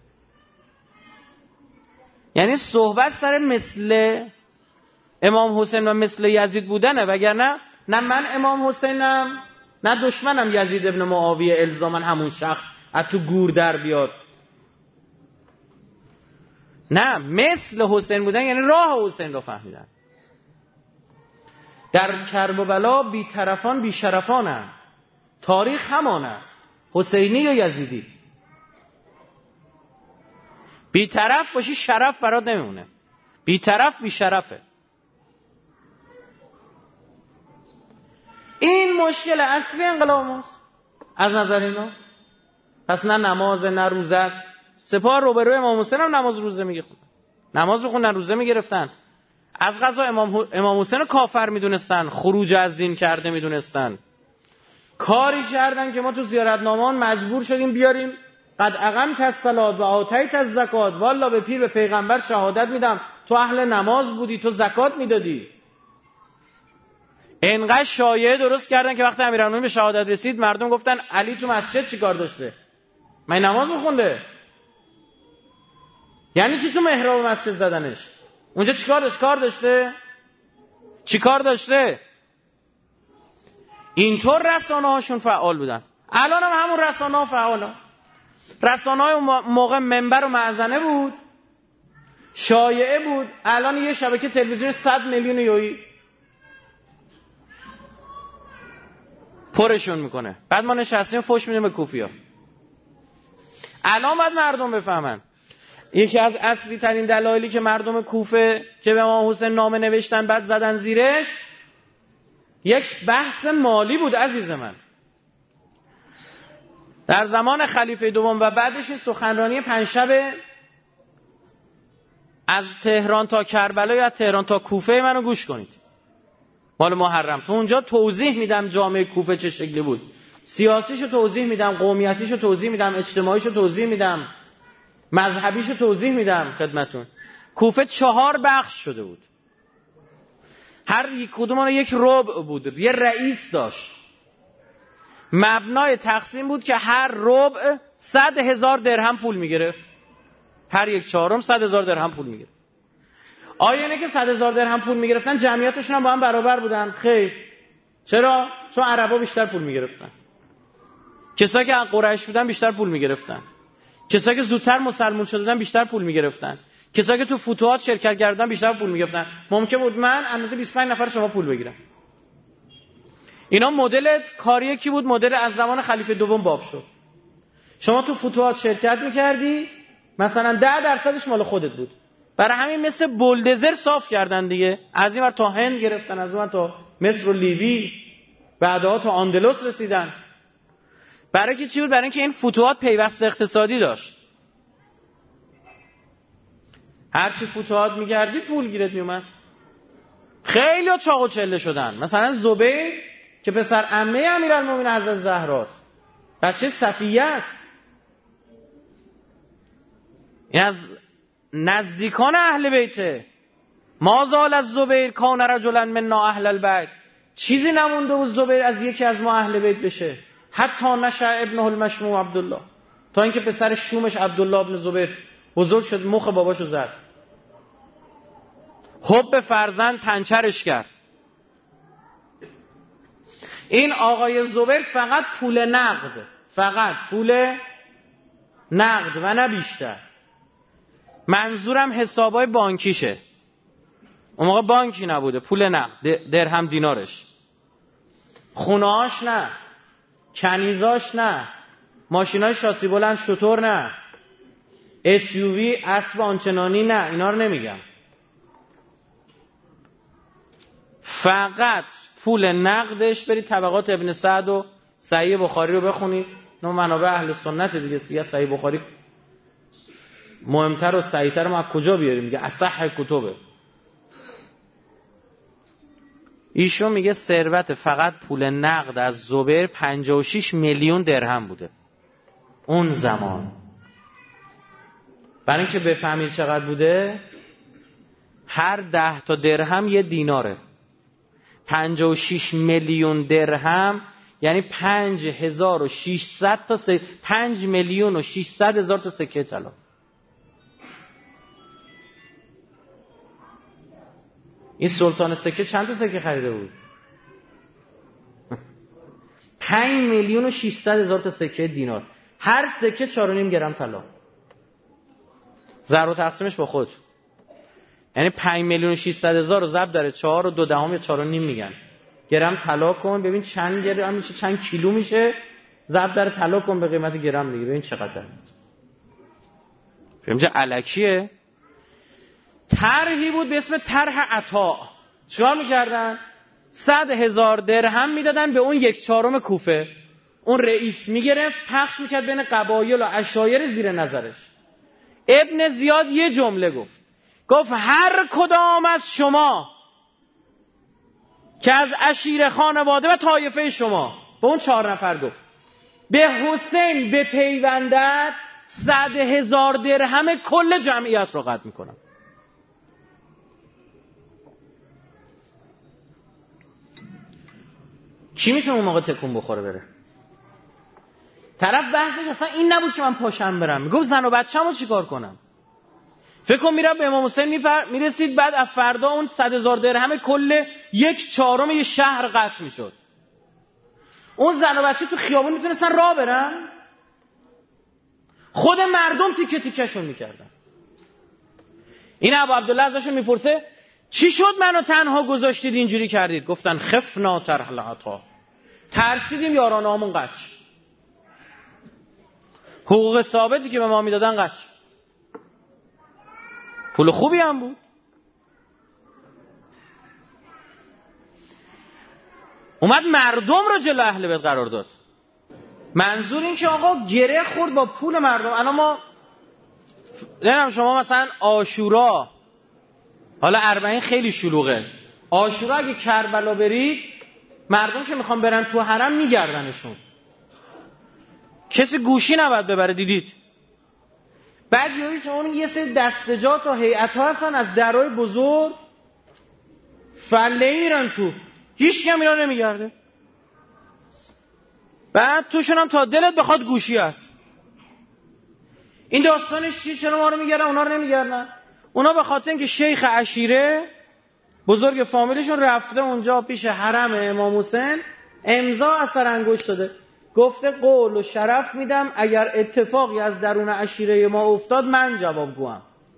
یعنی صحبت سر مثل امام حسین و مثل یزید بودنه، وگرنه نه من امام حسینم نه دشمنم یزید ابن معاویه الزامن همون شخص از تو گور در بیاد. نه، مثل حسین بودن یعنی راه حسین رو فهمیدن. در کرب و بلا بی طرفان بی شرفانند، تاریخ همان است حسینی یا یزیدی. بی طرف باشی شرف برات نمیمونه، بی طرف بی شرفه. این مشکل اصلی انقلاب ماست از نظر اینا. پس نه نماز نه روزه است. سپاه روبروی امام حسین هم نماز روزه میگفتن، نماز بخوندن روزه میگرفتن. از قضا امام حسین رو کافر میدونستن، خروج از دین کرده میدونستن. کاری کردن که ما تو زیارتنامه‌ها مجبور شدیم بیاریم قد اقمت الصلاة و آتیت الزکات، والله به پیر به پیغمبر شهادت میدم تو اهل نماز بودی، تو زکات میدادی. اینقدر شایعه درست کردن که وقتی امیرالمومنین به شهادت رسید مردم گفتن علی تو مسجد چی کار داشته؟ من نماز میخونده. یعنی چی تو محراب مسجد زدنش؟ اونجا چیکار داشت؟ کار داشته؟ چیکار داشته؟ اینطور رسانه هاشون فعال بودن. الان هم همون رسانه ها فعاله. رسانه های موقع منبر و معزنه بود، شایعه بود. الان یه شبکه تلویزیون 100 میلیون یویی پرشون میکنه. بعد ما نشستیم فوش میدیم به کوفیا. الان باید مردم بفهمن یکی از اصلی ترین دلایلی که مردم کوفه که به امام حسین نامه نوشتن بعد زدن زیرش یک بحث مالی بود عزیز من. در زمان خلیفه دوم و بعدش این سخنرانی 5 شب از تهران تا کربلا یا از تهران تا کوفه منو گوش کنید. مال محرم. تو اونجا توضیح میدم جامعه کوفه چه شکلی بود، سیاسیشو توضیح میدم، قومیتیشو توضیح میدم، اجتماعیشو توضیح میدم، مذهبیشو توضیح میدم خدمتون. کوفه 4 بخش شده بود، هر یک کدوم اون یک ربع بود، یه رئیس داشت. مبنای تقسیم بود که هر ربع 100,000 درهم پول میگرفت، هر 1/4 100,000 درهم پول میگرفت. آیا اینه که 100,000 درهم پول میگرفتن جمعیتشون هم با هم برابر بودن؟ خیر. چرا؟ چون عربا بیشتر پول میگرفتن، کسایی که قریش بودن بیشتر پول میگرفتن، کسایی که زودتر مسلمان شدن بیشتر پول میگرفتن، کسایی که تو فتوحات شرکت کردن بیشتر پول میگرفتن. ممکن بود من اندازه 25 نفر شما پول بگیرم. اینا مدل کاری کی بود؟ مدل از زمان خلیفه دوم باب شد. شما تو فتوحات شرکت میکردی، مثلا 10% مال خودت بود. برای همین مثل بولدزر صاف کردن دیگه، از این ور تا هند گرفتن، از اون ور تا مصر و لیبی، بعدها تا اندلس رسیدن. برای که چی بود؟ برای اینکه این فتوحات پیوست اقتصادی داشت. هر چی فتوحات می‌کردی پول گیرت میومد. خیلی ها چاق و چله شدن. مثلا زبیر که پسر عمه امیرالمومنین حضرت زهراست، بچه صفیه است، این از نزدیکان اهل بیته. ما زال از زبیر کان رجلا منا اهل البیت، چیزی نمونده بود زبیر از یکی از ما اهل بیت بشه. حتی نشأ ابنه المشموم عبدالله، تا اینکه پسر شومش عبدالله ابن زبیر بزرگ شد، مخ باباشو زد. حب فرزند پنچرش کرد. این آقای زبیر فقط پول نقد، فقط پول نقد و نه بیشتر. منظورم حسابای بانکیشه. اون موقع بانکی نبوده، پول نقد، درهم دینارش. خونه‌هاش نه، کنیزاش نه، ماشینای شاسی بلند شطور نه، SUV اسب آنچنانی نه، اینا رو نمیگم. فقط پول نقدش. برید طبقات ابن سعد و صحیح بخاری رو بخونید، نه منابع اهل سنت دیگه صحیح بخاری مهمتر و صحیح‌تر ما از کجا بیاریم؟ میگه اصح کتبه. ایشون میگه ثروت فقط پول نقد از زبیر 56 میلیون درهم بوده اون زمان. برای اینکه بفهمید چقدر بوده، هر 10 تا درهم یه دیناره. 56 میلیون درهم یعنی 5600 تا 5,600,000 تا سکه طلا. این سلطان سکه چند تا سکه خریده بود؟ 5,600,000 تا سکه دینار. هر سکه 4.5 گرم طلا. ضرب و تقسیمش با خود، یعنی 5,600,000 رو ضرب در 4 و 2 یا 4.5 میگن گرم طلا کن، ببین چند گرم میشه، چند کیلو میشه، ضرب در طلا کن به قیمت گرم دیگه، ببین چقدر میاد. فهمید الکیه. طرحی بود به اسم طرح عطا. چیکار میکردن؟ 100,000 درهم میدادن به اون 1/4 کوفه. اون رئیس میگرفت پخش میکرد بین قبایل و عشایر زیر نظرش. ابن زیاد یه جمله گفت هر کدام از شما که از عشیر خانواده و طایفه شما، به اون 4 نفر گفت، به حسین بپیوندد 100,000 درهم کل جمعیت رو قطع میکنم. کی میتونه اون موقع تکون بخوره بره؟ طرف بحثش اصلا این نبود که من پاشم برم، میگفت زن و بچه‌مو چیکار کنم. فکر کنم میرم به امام حسین میرسید، بعد از فردا اون 100,000 درهم کل 1/4 یه شهر قطع میشد. اون زن و بچه تو خیابون میتونستن راه برن؟ خود مردم تیکه تیکه‌شون میکردن. این ابو عبدالله ازشون میپرسه چی شد منو تنها گذاشتید اینجوری کردید؟ گفتن خفنا طرح العطا، ترسیدیم یارانه‌مون قطع. حقوق ثابتی که به ما میدادن قطع. پول خوبی هم بود. اومد مردم رو جلو اهل بیت قرار داد. منظور این که آقا گره خورد با پول مردم. الان ما نمیدونم شما مثلا عاشورا، حالا 40 خیلی شلوغه، عاشورا اگه کربلا برید، مردم که میخوان برن تو حرم میگردنشون، کسی گوشی نباید ببره. دیدید بعد یه سری دستجات و هیئت‌ها هستن از درای بزرگ فله میرن تو، هیچ کم اینا نمیگرده. بعد توشون هم تا دلت بخواد گوشی هست. این داستانش چی؟ چرا ما رو میگردن اونا رو نمیگردن؟ اونا به خاطر اینکه شیخ عشیره بزرگ فامیلشون رفته اونجا پیش حرم امام حسین، امضا اثر انگشت داده، گفته قول و شرف میدم اگر اتفاقی از درون عشیره ما افتاد من جوابگوام.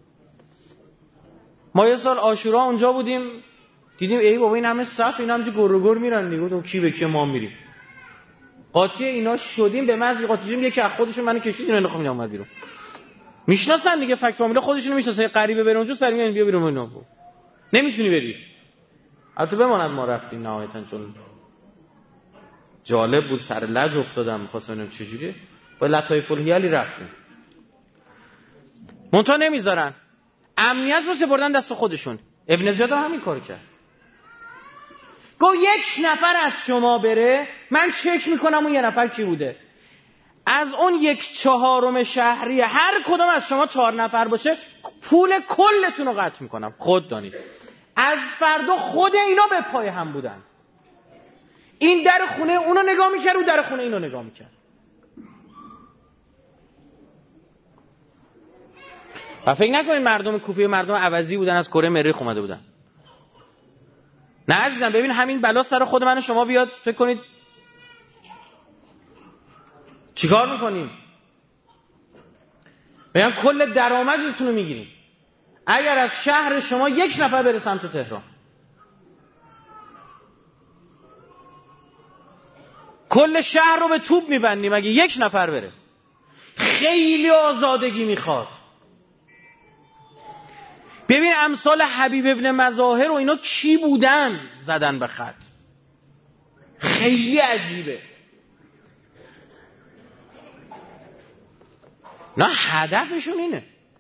ما یه سال عاشورا اونجا بودیم، دیدیم ای بابا این همه صف، این همچه گر میرن دیگه. گفتم کی به کی ما میریم؟ قاطی اینا شدیم، به محض قاطی شدیم یکی از خودشون منو کشید اینا نخوام اومد بیرون. میشناسن دیگه، فک فامیلا خودشونو میشناسن، غریبه بره اونجا سر میان بیا بیرون اینا. نمیتونی بری. البته بماند ما رفتیم نهایتا، چون جالب بود، سر لج افتادم، می‌خواستم ببینم چجوریه. با لطایف الحیلی رفتیم. منتها نمیذارن. امنیت رو سپردن دست خودشون. ابن زیاد هم همین کارو کرد. گو یک نفر از شما بره من چک میکنم اون یه نفر کی بوده. از اون 1/4 شهری هر کدوم از شما 4 نفر باشه پول کلتون رو قطع میکنم. خود دانید. از فردا خود اینا به پای هم بودن. این در خونه اونو نگاه میکرد و در خونه اینو نگاه میکرد. و فکر نکنید مردم کوفه مردم عوضی بودن، از کره مریخ اومده بودن. نه عزیزم، ببین همین بلا سر خود من و شما بیاد، فکر کنید چیکار میکنیم؟ بگم کل درآمدتون رو میگیریم. اگر از شهر شما 1 نفر بره سمت تهران، کل شهر رو به توپ میبندیم. اگه 1 نفر بره، خیلی آزادگی میخواد. ببین امثال حبیب ابن مظاهر و اینا کی بودن زدن به خط، خیلی عجیبه. نه هدفشون اینه.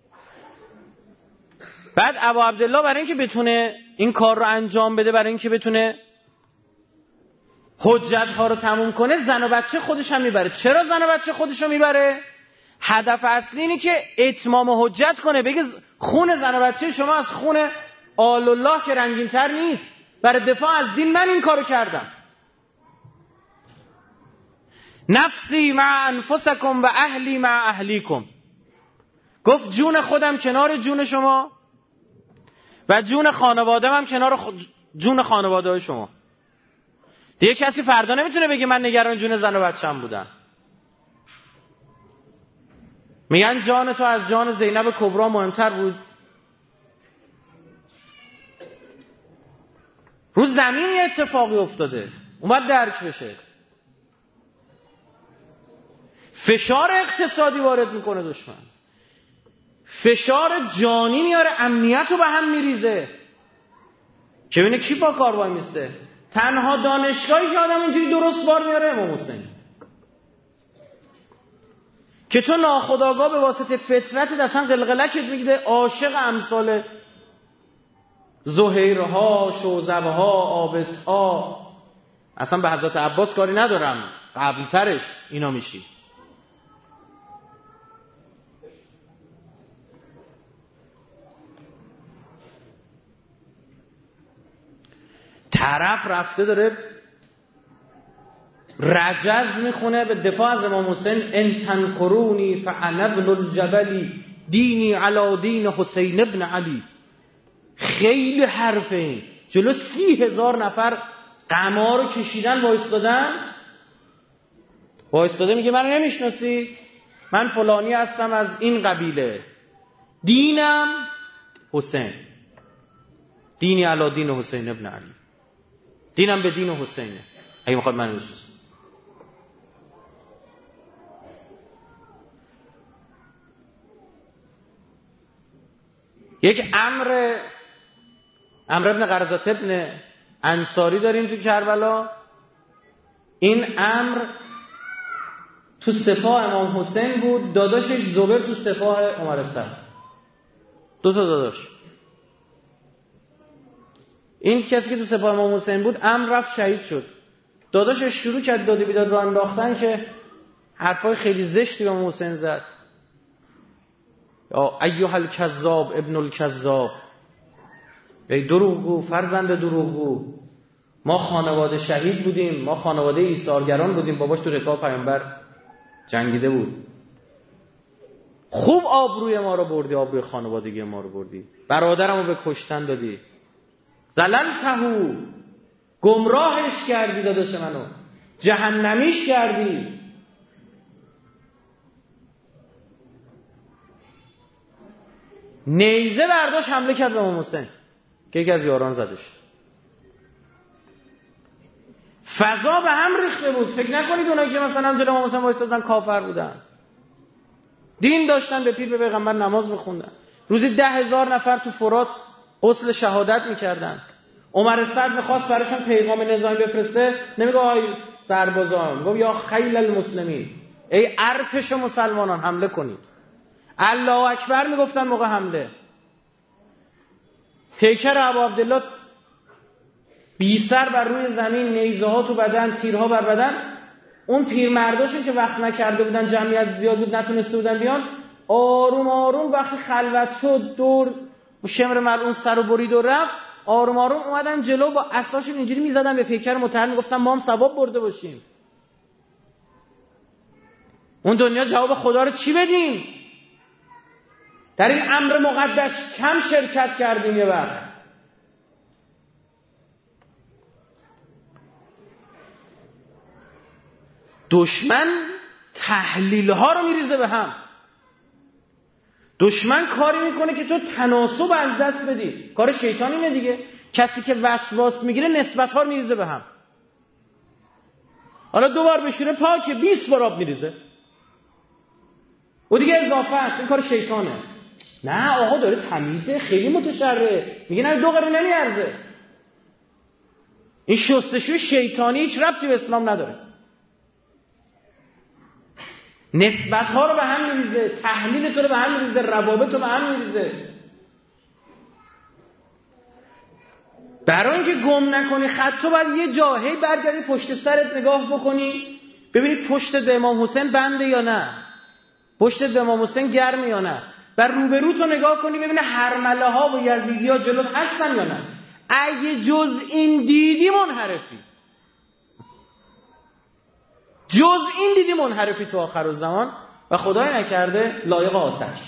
بعد ابو عبدالله برای اینکه بتونه این کار رو انجام بده، برای اینکه بتونه حجت ها رو تموم کنه، زن و بچه خودش هم میبره. چرا زن و بچه خودش رو میبره؟ هدف اصلی اینه که اتمام حجت کنه، بگه خون زن و بچه شما از خون آل الله که رنگین تر نیست. برای دفاع از دین من این کارو کردم. نفسی مع انفسکم و اهلی مع اهلیکم. گفت جون خودم کنار جون شما و جون خانواده‌ام هم کنار جون خانواده شما. دیگه کسی فردا نمیتونه بگه من نگران جون زن و بچه‌ام بودم. میگن جان تو از جان زینب کبرا مهمتر بود. رو زمین یه اتفاقی افتاده، اومد درک بشه. فشار اقتصادی وارد میکنه دشمن، فشار جانی میاره، امنیت رو به هم میریزه. که ببینه کی با کار وای میسته. تنها دانشگاهی که آدم اینجوری درست بار میاره امام حسین، که تو ناخودآگاه به واسطه فطرت اصلا قلقلکت میگیره، عاشق امثال زهیرها، شوذبها، آبسها، اصلا به حضرت عباس کاری ندارم، قبل ترش اینا میشی. طرف رفته داره رجز میخونه به دفاع از امام حسین. ان تنکرونی فانا ابن الجبلی دینی علی دین حسین ابن علی. خیلی حرفه این. جلو 30,000 نفر قمار رو کشیدن، وایستاده میگه منو نمیشناسی؟ من فلانی هستم از این قبیله، دینم حسین، دینی علی دین حسین ابن علی، دینم به دین حسینه. اگه میخواد من بشناسید. یک امر ابن قرظة ابن انصاری داریم تو کربلا. این امر تو سپاه امام حسین بود، داداشش زبیر تو سپاه عمر سر. 2 تا داداش. این کسی که تو سپاه امام حسین بود عمرو رفت شهید شد. داداشش شروع کرد داد و بیداد راه انداختن که حرفای خیلی زشتی به امام حسین زد. یا ایها الکذاب ابن الکذاب، ای دروغگو فرزند دروغگو، ما خانواده شهید بودیم، ما خانواده ایثارگران بودیم. باباش تو رکاب پیامبر جنگیده بود. خوب آبروی ما رو بردی، آبروی خانوادگی ما رو بردی، برادرمو به کشتن دادی. زللتهو، گمراهش کردی داداش منو، جهنمیش کردی. نیزه برداشت حمله کرد به امام حسین که یکی از یاران زدش. فضا به هم ریخته بود. فکر نکنید اونایی که مثلا جلوی امام حسین وایسادن کافر بودن. دین داشتن، به پیر به پیغمبر نماز میخوندن. روزی 10,000 نفر تو فرات غسل شهادت میکردن. عمر سعد میخواست براشون پیغام نظامی بفرسته، نمیگه آی سربازان، میگه یا خیل المسلمین، ای ارتش مسلمانان حمله کنید. الله اکبر میگفتن موقع حمله. پیکر ابو عبدالله بی سر بر روی زمین، نیزه ها تو بدن، تیرها بر بدن. اون پیرمرداشون که وقت نکرده بودن، جمعیت زیاد بود نتونسته بودن بیان، آروم آروم وقتی خلوت شد دور شمر ملعون سر و برید و رفت، آروم آروم اومدن جلو با عصاشون اینجوری میزدن به پیکر متحد، میگفتن ما هم ثواب برده باشیم. اون دنیا جواب خدا رو چی بدیم؟ در این امر مقدس کم شرکت کردیم. یه وقت دشمن تحلیل ها رو میریزه به هم. دشمن کاری میکنه که تو تناسب از دست بدی. کار شیطان اینه دیگه. کسی که وسواس میگیره نسبت ها رو میریزه به هم. حالا 2 بار بشوره پاکه، 20 بار آب میریزه. و دیگه اضافه است. این کار شیطانه. نه آقا داره تمیزه، خیلی متشرعه، میگه نه 2 قرون نمیارزه. این شستشوی شیطانی هیچ ربطی به اسلام نداره. نسبت ها رو به هم میریزه، تحلیل تو رو به هم میریزه، روابط رو به هم میریزه. برای اینکه گم نکنی خطو، باید یه جاهی برگردی پشت سرت نگاه بکنی، ببینید پشت به امام حسین بنده یا نه، پشت به امام حسین گرمه یا نه، بر روبرو تو نگاه کنی ببینه هرمله ها و یزیدی ها جلوت هستن یا نه. اگه جز این دیدی منحرفی، جز این دیدی منحرفی تو آخر الزمان و خدای نکرده لایق آتش.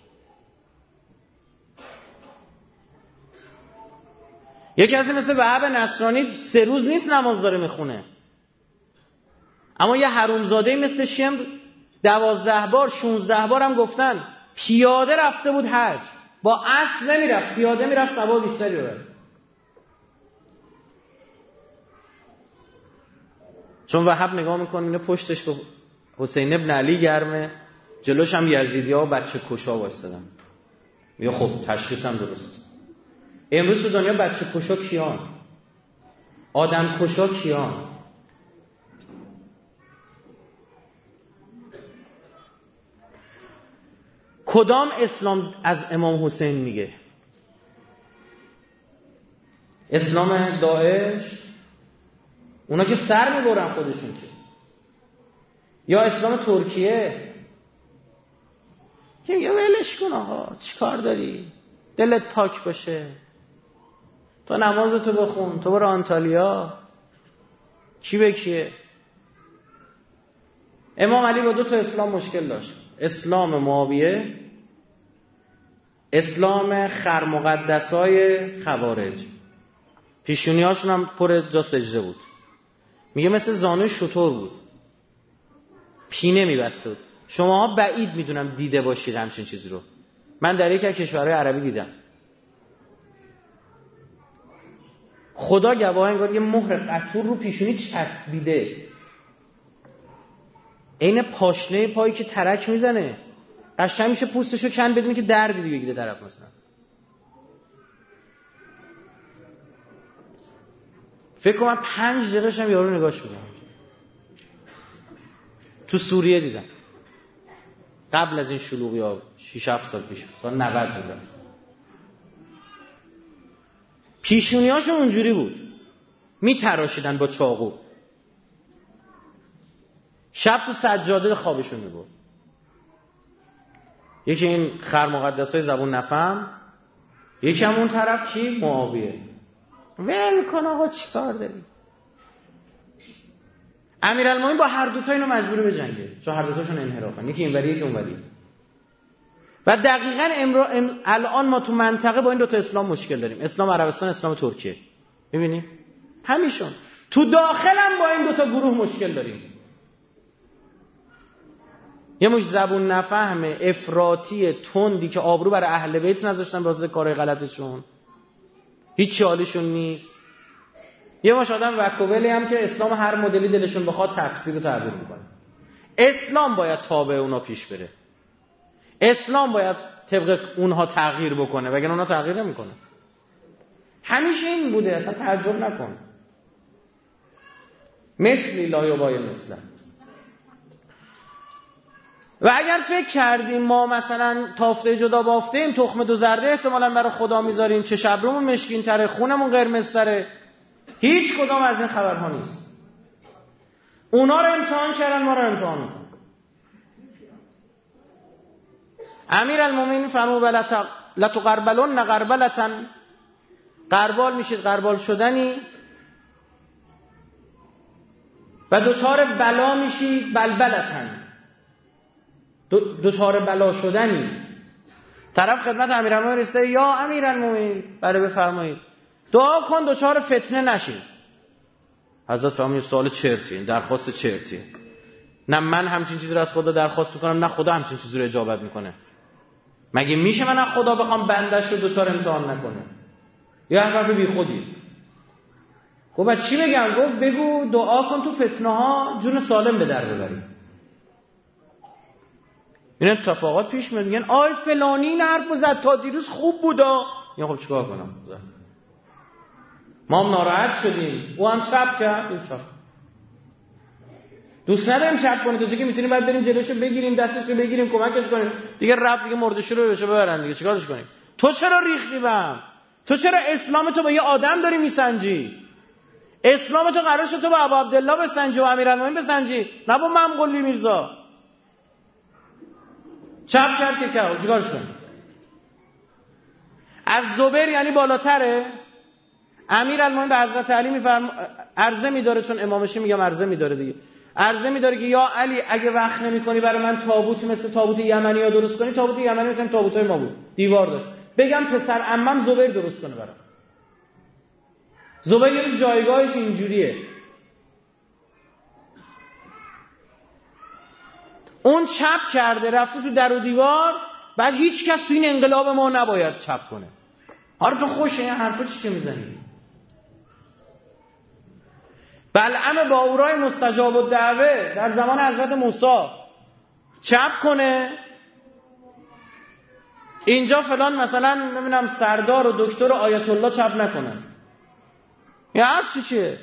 یک کسی مثل وهاب نصرانی 3 روز نیست نماز داره میخونه، اما یه حرومزاده مثل شمر 12 بار 16 بار هم گفتن پیاده رفته بود حج، با اسب نمیرفت، پیاده میرفت ثواب بیشتری رو بره. چون وهاب نگاه میکنه اینه پشتش به حسین ابن علی گرمه، جلوش هم یزیدی ها و بچه کشا وایستادن. میگه خب تشخیصم درست. امروز تو دنیا بچه کشا کیان؟ آدم کشا کیان؟ کدام اسلام از امام حسین میگه؟ اسلام داعش؟ اونا که سر میبرن خودشون که. یا اسلام ترکیه که میگه ولش کن آقا، چی کار داری؟ دلت پاک باشه، تو نمازتو بخون، تو برو آنتالیا، کی به کیه؟ امام علی با 2 تا اسلام مشکل داشت. اسلام معاویه، اسلام خرمقدسای خوارج. پیشونیاشون هم پر جا سجده بود. میگه مثل زانوی شتر بود، پینه میبسته بود. شماها بعید میدونم دیده باشید همچین چیزی رو. من در یکی از کشورهای عربی دیدم. خدا گواه، انگار یه مهر قطور رو پیشونی چسبیده، عین پاشنه پایی که ترک میزنه، قشنگ میشه پوستشو کن بدونی که دردی بگیره طرف. مثلا فکر کنم 5 دقیقه هم یارو نگاش میکنم. تو سوریه دیدم قبل از این شلوغی ها 6-7 سال پیش، سال 90 بودم. پیشونیاشون اونجوری بود، میتراشیدن با چاقو. شب تو سجاده خوابشون میبرد. یکی این خر مقدسای زبون نفهم، یکی هم اون طرف کی؟ معاویه. ول کن آقا چیکار داری؟ امیرالمومنین با هر دوتا اینو مجبور به جنگه، چون هر دوتاشون انحرافن، یکی اینوری یکی اونوری. و دقیقاً الان ما تو منطقه با این دوتا اسلام مشکل داریم، اسلام عربستان، اسلام ترکیه. می‌بینی؟ همیشون تو داخل هم با این دوتا گروه مشکل داریم. یه مش زبون نفهم افراطی تندی که آبرو برای اهل بیت نذاشتن واسه کارهای غلطشون، هیچ حالشون نیست. یه مش آدم وکولی هم که اسلام هر مدلی دلشون بخواد تفسیر و تعبیر میکنه. اسلام باید تابع اونا پیش بره، اسلام باید طبق اونها تغییر بکنه، وگرنه اونها تغییر نمیکنه. همیشه این بوده، اصلا تعجب نکن. مثلی لا یبای مثلا. و اگر فکر کردیم ما مثلا تافته جدا بافتیم، تخم دو زرده احتمالاً برای خدا میذاریم، چه شبرومون مشکین تره، خونمون قرمز تره، هیچ کدام از این خبرها نیست. اونا رو امتحان کردن، ما رو امتحان میکنن. امیرالمومنین فرمود لتقربلن قربلتن، قربال میشید قربال شدنی، و دوچار بلا میشید بلبلتن، دوچار بلا شدنی. طرف خدمت امیرالمومنین رسیده، یا امیرالمومنین بله بفرمایید دعا کن دوچار فتنه نشید. حضرت فرمود سوال چرتیه، درخواست چرتیه. نه من همچین چیزی رو از خدا درخواست میکنم، نه خدا همچین چیزی رو اجابت میکنه. مگه میشه من از خدا بخوام بندش رو دوچار امتحان نکنه؟ یا حرف بی خودی. خب چی بگم؟ گفت بگو دعا کن تو فتنه ها جون سالم به در ببری. این اتفاقات پیش میاد، میگن آی فلانی این حرفو زد تا دیروز خوب بودا. یا خب چیکار کنم؟ ما هم ناراحت شدیم، او هم چپ کرد، این چپ. دوست نداریم چپ کنه، تو که میتونیم بعد بریم جلوشو بگیریم، دستشو بگیریم، کمکش کنیم. دیگه رفت دیگه مردشو رو بهش ببرن دیگه، چیکارش کنیم؟ تو چرا ریختی بهم؟ تو چرا اسلام تو با یه آدم داری میسنجی؟ اسلام تو قرار شد تو با ابو عبدالله بسنجی و امیرالمومنین بسنجی، نه با ممقلی میرزا. چپ کرد که کرد، چیکارش کنیم؟ از زبیر یعنی بالاتره. امیرالمومنین به حضرت علی عرضه می‌داره، چون امامشی میگم عرضه می‌داره دیگه، عرضه می‌داره که یا علی اگه وقت نمی‌کنی برای من تابوت مثل تابوت یمنی‌ها درست کنی. تابوت یمنی مثل تابوتای ما بود، دیوار داشت. بگم پسر عمم زبیر درست کنه برام. زبیر یه جایگاهش اینجوریه. اون چپ کرده رفته تو در و دیوار، بعد هیچ کس تو این انقلاب ما نباید چپ کنه. آره تو خوشه این حرفا چی میزنی؟ بلعم با اورای مستجاب الدعوه در زمان حضرت موسی چپ کنه، اینجا فلان مثلا نمیدونم سردار و دکتر و آیت الله چپ نکنن. یا حرف چیه؟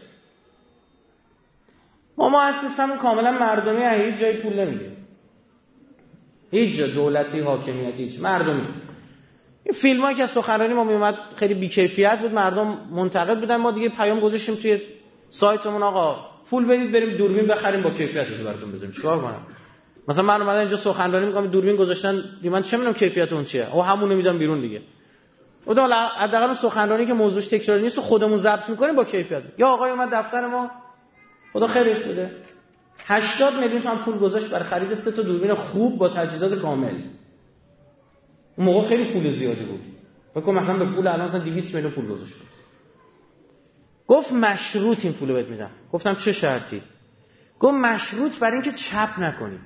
ما مؤسسمون کاملا مردمی، هیچ جای پول نمیگه، هیچ جا دولتی حاکمیتی، هیچ مردمی. این فیلمایی که از سخنرانی ما میومد خیلی بی‌کیفیت بود، مردم منتقد بودن، ما دیگه پیام گذاشتیم توی سایتمون آقا پول بدید بریم دوربین بخریم با کیفیتش براتون بزنیم. چیکار کنم؟ مثلا من اومدم اینجا سخنرانی می‌کنم، دوربین گذاشتن، من چه می‌دونم کیفیت اون چیه، او همونو میدم بیرون دیگه. حداقل حداقل سخنرانی که موضوعش تکراری نیست خودمون ضبط می‌کنیم با کیفیت. یا آقای اومد دفتر ما، خدا خیرش بده، 80 میلیون تومان پول گذاشت برای خرید 3 تا دوربین خوب با تجهیزات کامل. اون موقع خیلی پول زیادی بود، فکر کنم مثلا به پول الان مثلا 200 میلیون پول گذاشت. گفت مشروط این پولو بهت میدم. گفتم چه شرطی؟ گفت مشروط برای اینکه چپ نکنی.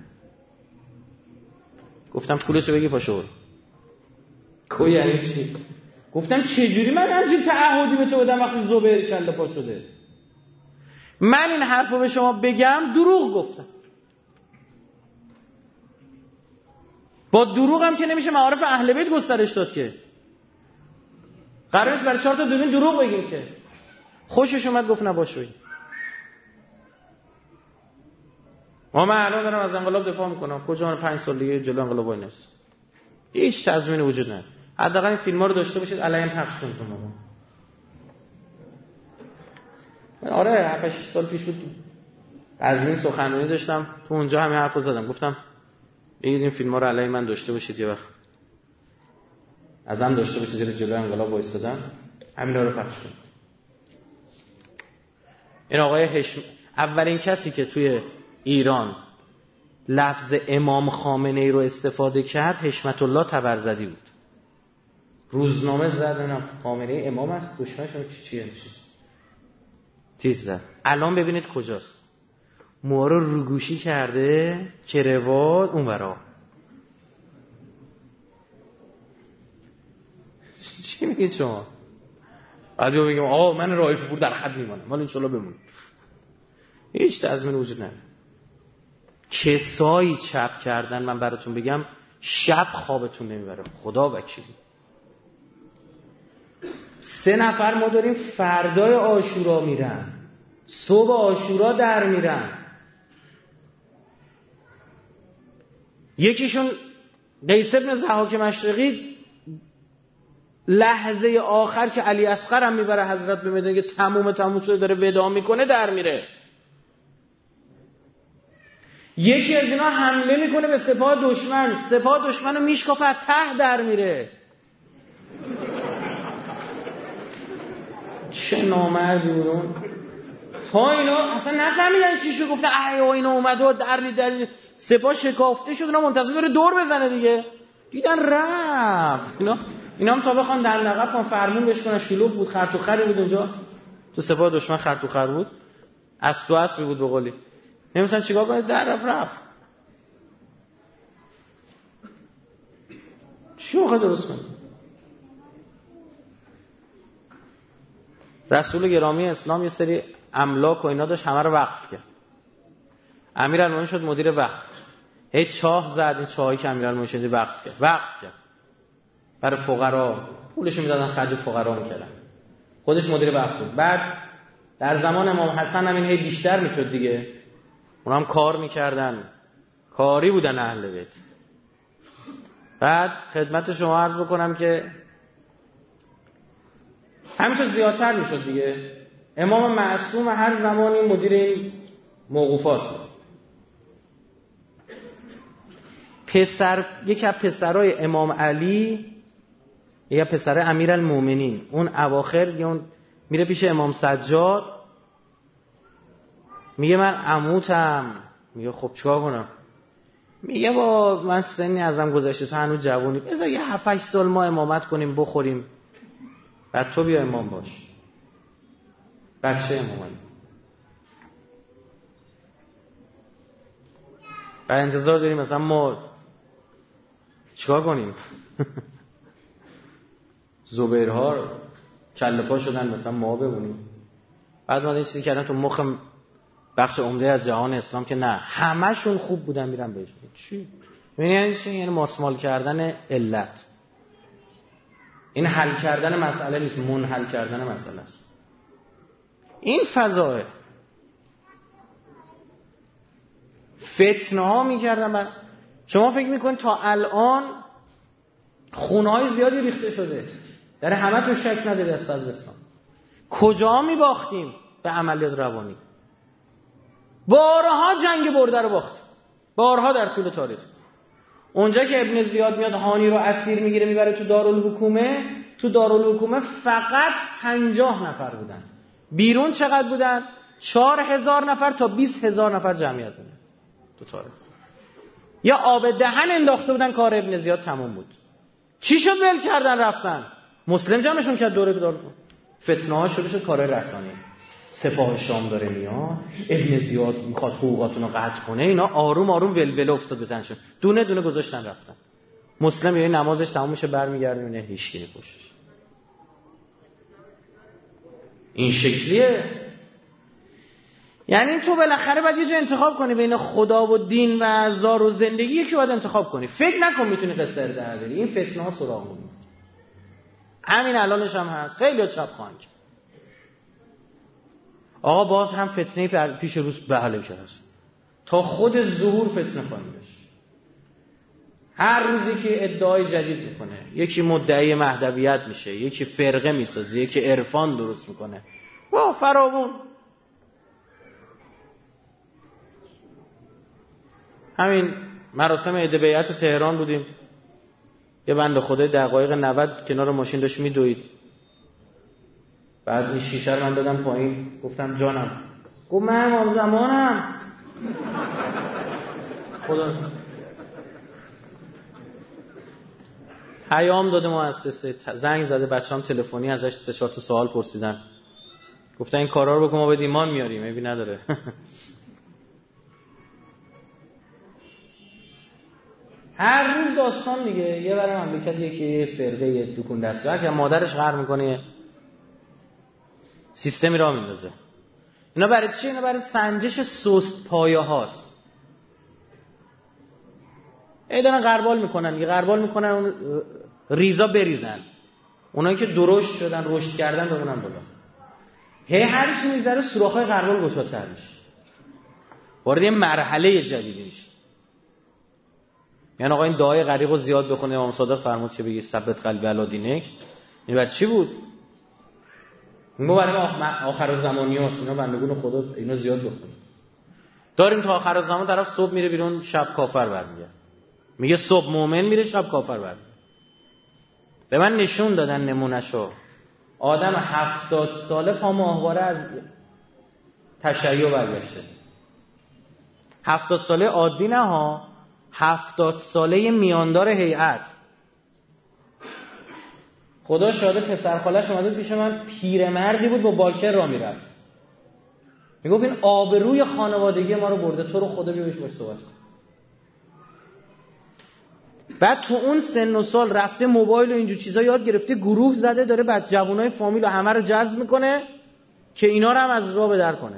گفتم پولتو بگی پاشو برو. کو یعنی چی؟ گفتم چه جوری من همچین تعهدی به تو بدم وقتی زبیر کله پا شده؟ من این حرفو به شما بگم دروغ گفتم. با دروغ هم که نمیشه معارف اهل بیت گسترش داد که. قرارش برای 4 تا دوربین دروغ بگیم که. خوشش اومد گفت نباشه. من الان دارم از انقلاب دفاع میکنم، کجا من 5 سال دیگه جلو انقلاب وای نمیستم. هیچ تضمینی وجود نداره. حداقل این فیلم‌ها رو داشته باشید، علیهم پخش کنید. آره 7 سال پیش بود از این سخنرانی داشتم تو اونجا همین حرفو زدم، گفتم بگید این فیلم‌ها رو علیه من داشته باشید، یه وقت ازم داشته باشید، جلوی انقلاب وایسادم همینا رو پخش کنید. این آقای اولین کسی که توی ایران لفظ امام خامنه‌ای رو استفاده کرد حشمت الله طبرزدی بود. روزنامه زدن خامنه‌ای امام است، دشمنش چیه تیز زد. الان ببینید کجاست، موها رو روگوشی کرده، کروات اونورا. چی میگید شما؟ بعد بگم آقا من رائفی پور در خط میمانم، ولی انشالله بمونم. هیچ تضمین وجود نداره. کسایی چپ کردن من براتون بگم شب خوابتون نمیبره، خدا وکیلی. 3 نفر ما داریم فردای عاشورا میرن، صبح عاشورا در میرن. یکیشون قیس بن ضحاک مشرقی لحظه آخر که علی اصغر هم میبره حضرت به میدان که تموم شده داره وداع میکنه در میره. یکی از اینا حمله میکنه به سپاه دشمن رو میشکافه از ته در میره. چه نامردی بودون تا اینا اصلا نفهمیدن چی شو، گفتن اینا اومده و در سپاه شکافته شد، اینا منتظر داره دور بزنه دیگه، دیدن رفت. اینا هم تا بخوان دندقب کن فرمون بهش کنن، شلوغ بود، خرط و خری بود اونجا تو سپاه دشمن، خرط و خر بود، اسب تو اسبی بود به قولی، نمی‌دونن چیکار کنه، در رفت. چی موقع درست کنه؟ رسول گرامی اسلام یه سری املاک و اینا داشت، همه رو وقف کرد. امیرالمومنین شد مدیر وقف، هی چاه زد، این چاهی که امیرالمومنین شد وقف کرد برای فقرا، پولشو میدادن خرج فقرا میکردن، خودش مدیر وقف بود. بعد در زمان امام حسن همین هی بیشتر میشد دیگه، اونا هم کار میکردن، کاری بودن اهل بیت. بعد خدمت شما عرض بکنم که همینطور زیادتر میشد دیگه. امام معصوم هر زمانی مدیر این موقوفات بود. یکی از پسرای امام علی، یکی پسر امیرالمومنین، اون اواخر اون میره پیش امام سجاد، میگه من عموتم. میگه خب چیکار کنم؟ میگه با من سنی ازم گذشته، تو هنوز جوونی، بذار یه 7-8 سال ما امامت کنیم بخوریم، بعد تو بیا امام باش. بچه امامانی بعد انتظار داریم مثلا ما چیکار کنیم؟ زبیرها کله پا شدن مثلا ما بمونیم. بعد ما این چیزی کردن تو مخ بخش عمده از جهان اسلام که نه همشون خوب بودن میرن بهش. چی؟ یعنی چی؟ یعنی ماسمال کردن علت. این حل کردن مسئله نیست، منحل کردن مسئله است. این فضاه فتنه ها میکردن. شما فکر میکنید تا الان خونهای زیادی ریخته شده، در همه تو شک نداری از صدر اسلام. کجا میباختیم به عملیات روانی؟ بارها جنگ برده رو باختیم، بارها در طول تاریخ. اونجا که ابن زیاد میاد هانی رو اسیر میگیره میبره تو دارالحکومه، تو دارالحکومه فقط 50 نفر بودن، بیرون چقدر بودن؟ 4000 نفر تا 20000 نفر جمعیت بودن تو تاریخ. یا آب دهن انداخته بودن، کار ابن زیاد تموم بود. چی شد ول کردن رفتن؟ مسلم جمعشون کرد دوره دارالحکومه. فتنه ها شروع شد، کارهای رسانه‌ای. سپاه شام داره میاد، ابن زیاد میخواد حقوقاتون رو قطع کنه، اینا آروم آروم ولوله افتاد به تنشون، دونه دونه گذاشتن رفتن. مسلم یه نمازش تموم میشه برمیگردونه هیچ کی نپوشش. این شکلیه. یعنی تو بالاخره باید یه جا انتخاب کنی بین خدا و دین و زار و زندگی، یکی باید انتخاب کنی. فکر نکن میتونی قصه رو در بیاری. این فتنه ها سراغ می‌کنه. همین الانش هم هست، خیلی چاپ خواهند کرد. آقا باز هم فتنه پیش روز بهله کرد تا خود ظهور فتنه خواهیم داشت. هر روزی که ادعای جدید میکنه، یکی مدعی مهدویت میشه، یکی فرقه میسازه، یکی عرفان درست میکنه، با فراوون همین مراسم عید بیعت تهران بودیم، یه بنده خدای دقایق 90 کنار ماشین داشت میدوید. بعد این شیشه رو من دادم پایین، گفتم جانم. گفت من امام زمانم. خدا پیام داده مؤسسه، زنگ زده، بچه‌ام تلفنی ازش 3-4 تا سوال پرسیدن، گفتن این کارا رو بکن ما به ایمان میاریم. عیبی نداره. هر روز داستان میگه. یه برای مملکت یکی فرقه دکون دستگاه که مادرش قهر میکنه سیستمی راه میندازه. اینا برای چی؟ اینا برای سنجش سست پایه هاست. دارن غربال میکنن، یه غربال میکنن اون ریزا بریزن، اونایی که درشت شدن رشد کردن بمونن بالا. هر چی میذاره سوراخ‌های غربال گشادتر میشه، وارد یه مرحله جدیدی میشه. یعنی آقا این دعای غریق رو زیاد بخونه. امام صادق فرمود که بگی ثبت قلب علی دینک. این برای چی بود؟ ما برای آخر زمانی هست، اینا بندگون خدا اینو زیاد بخونیم. داریم تا آخر زمان طرف صبح میره بیرون شب کافر برمیگرده. میگه صبح مومن میره شب کافر برمیگرده. به من نشون دادن نمونهشو. آدم 70 ساله پا ماهواره از تشیع برگشته. 70 ساله عادی نه ها، 70 ساله میاندار هیئت. خدا شاده پسر خالش اومده پیش من، پیرمردی بود با باکر را میرفت، میگفت این آبروی خانوادگی ما رو برده، تو رو خدا بیا باش صحبت کن. بعد تو اون سن و سال رفته موبایل و اینجور چیزا یاد گرفته، گروه زده، داره بعد جوانای فامیل و همه رو جذب میکنه که اینا رو هم از راه بدر کنه.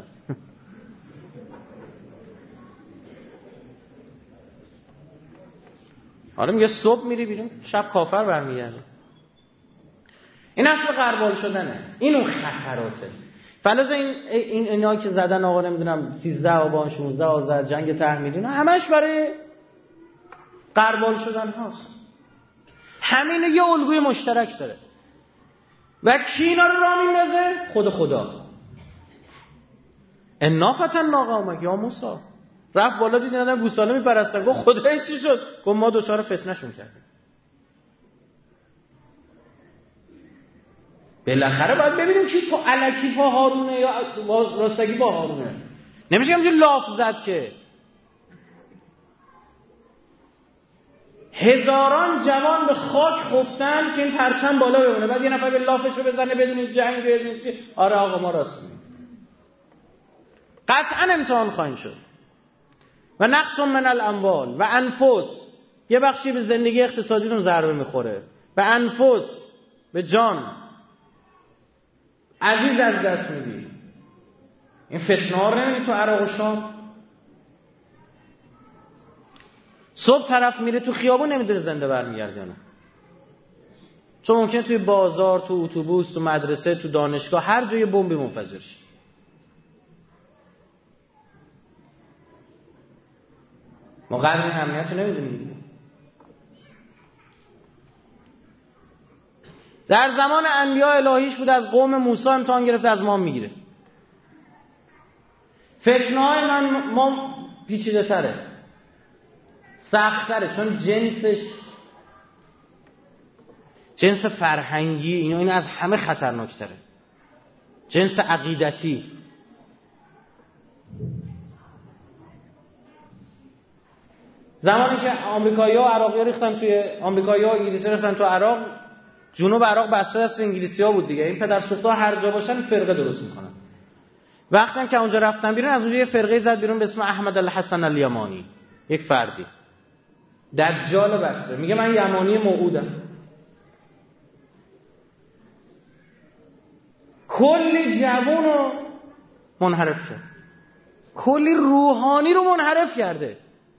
حالا میگه صبح میری بیرون شب کافر برمیگرده. این اصل غربال شدنه. این اون خطراته. فلز اینا که زدن آقا نمیدونم 13 آبان 16 آذر جنگ تحمیلی، اینا همش برای غربال شدن هاست. همین یه الگوی مشترک داره. و کی اینا رو راه میندازه؟ خدا. انا فتننا قومک یا موسی. رفت بالا دید اینا گوساله میپرستن. گفت خدای چی شد؟ گفت ما دوچار فتنه‌شون کردیم. بالاخره باید ببینیم کی تو الکی پا هارونه یا راستگی با هارونه. نمیشه همینجوری لاف زد که. هزاران جوان به خاک خفتن که این پرچم بالا بمونه، بعد یه نفر به لافشو بزنه بدون جنگ بدون چی. آره آقا ما راست میگیم. قطعا امتحان خواهیم شد. و نقص من الاموال و انفس، یه بخشی به زندگی اقتصادیتون ضربه میخوره، به انفس، به جان عزیز از دست میدی. این فتنه ها رو نمیدی تو عراق و شام. صبح طرف میره تو خیابون نمیدونه زنده برمیگرده یا نه، چون ممکنه توی بازار، تو اتوبوس، تو مدرسه، تو دانشگاه، هر جای بمبی منفجر شه. ما قدر این امنیت رو نمیدونیم. در زمان انبیاء الهیش بود، از قوم موسی امتحان گرفته، از ما میگیره. فتنه های ما پیچیده تره، سخت تره، چون جنس فرهنگی این از همه خطرناک تره. جنس عقیدتی. زمانی که آمریکایی‌ها و عراقی‌ها ریختن توی آمریکایی‌ها و انگلیسی‌ها ریختن تو عراق، جنوب عراق بسته است انگلیسی‌ها بود دیگه. این پدرسوخت‌ها هر جا باشن فرقه درست می‌کنن. وقتی که اونجا رفتن بیرون، از اونجا یه فرقه زد بیرون به اسم احمد الحسن الیمانی، یک فردی دجال بسته، میگه من یمانی موعودم. کلی جوون رو منحرف کرد، کلی روحانی رو منحرف کرده.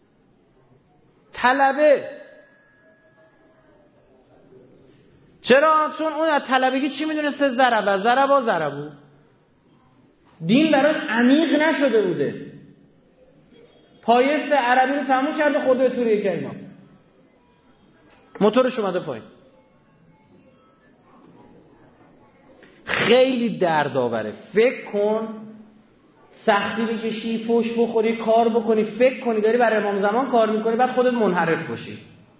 طلبه. چرا؟ چون اون از طلبگی چی میدونسته؟ ضربو. دین براش عمیق نشده بوده. پایست عربی رو تموم کرده، خود تو ریه کلمه موتورش اومده پایین. خیلی دردآوره. فکر کن سختی بکشی، فحش بخوری، کار بکنی، فکر کنی داری برای امام زمان کار میکنی، بعد خودت منحرف باشی.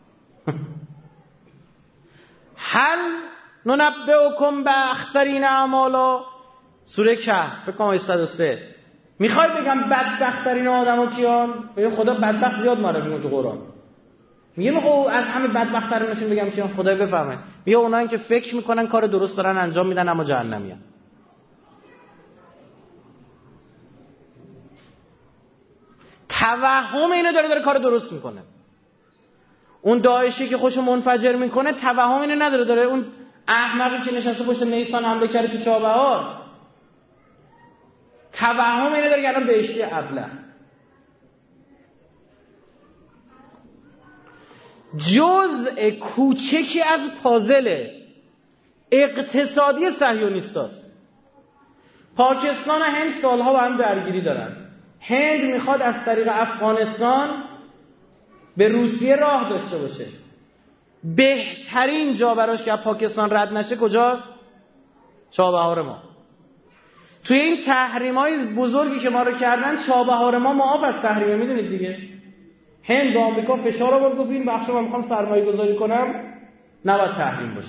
هل ننبئکم باخسرین اعمالا، سوره کهف فکر کنم 103. میخوای بگم بدبخت‌ترین آدما کیان؟ خدا بدبخت زیاد معرفی میکنه تو قرآن. میگه خب از همه بدبخت‌ترینشون بگم کیان؟ خدا بفهمه. میگه اونایی که فکر میکنن کار درست دارن انجام میدن اما جهنمیان. توهم اینو داره کار درست میکنه. اون داعشی که خوشو منفجر میکنه توهم اینو نداره، داره اون احمقی که نشسته پشت نیسان حمله کرده تو چابهار توهم اینو داره که الان بهشتی ابله. جزء کوچکی از پازل اقتصادی صهیونیستاست. پاکستان و هند سالها با هم درگیری دارن. هند میخواد از طریق افغانستان به روسیه راه داشته باشه. بهترین جا براش که پاکستان رد نشه کجاست؟ چابهار ما. توی این تحریم‌های بزرگی که ما رو کردن چابهار ما معاف از تحریم، میدونید دیگه. هند با آمریکا فشار آورد، گفت این بخشا من میخوام سرمایه گذاری کنم نباید تحریم باشه.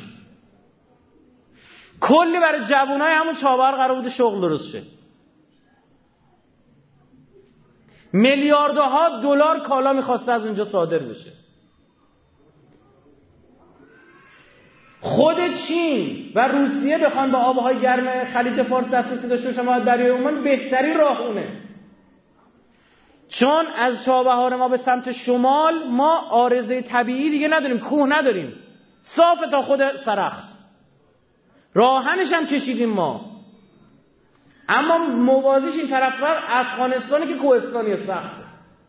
کلی برای جوانای همون چابهار قرار بوده شغل درست شه. میلیاردها دلار کالا میخواسته از اونجا صادر بشه. خود چین و روسیه بخوان به آبهای گرم خلیج فارس دسترسی داشته باشن و دریای عمان بهترین راه اونه. چون از چابهار ما به سمت شمال ما عارضه طبیعی دیگه نداریم، کوه نداریم، صاف تا خود سرخس، راهنش هم کشیدیم ما. اما موازیش این طرف‌ور افغانستانی که کوهستانی سخته،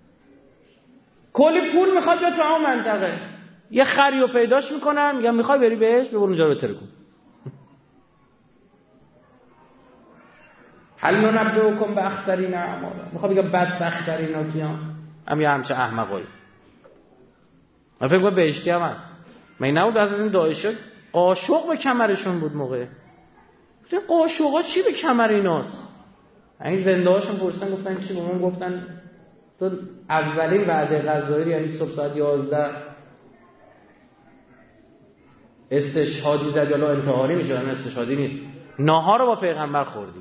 کلی پول میخواد بیاد تو اون منطقه. یه خریو پیداش میکنن، میگم میخوای بری بهش، ببر اونجا رو بتره کن. هل ننبئکم باخسرین اعمالا، میخوام بگم بدبخت‌ترینا کیان؟ همچه احمقایی. من فکر کنم بهشتی هم هست. من نبود از این داعشا قاشق به کمرشون بود موقع. گفتن قاشقا چی به کمر ایناست؟ یعنی زنده هاشون پرسیدن گفتن چی؟ بهمون گفتن تو اولین وعده غذایی، یعنی صبح ساعت 11 استشهادی زدی، حالا انتحاری میشه، یعنی استشهادی نیست، ناهار رو با پیغمبر خوردی.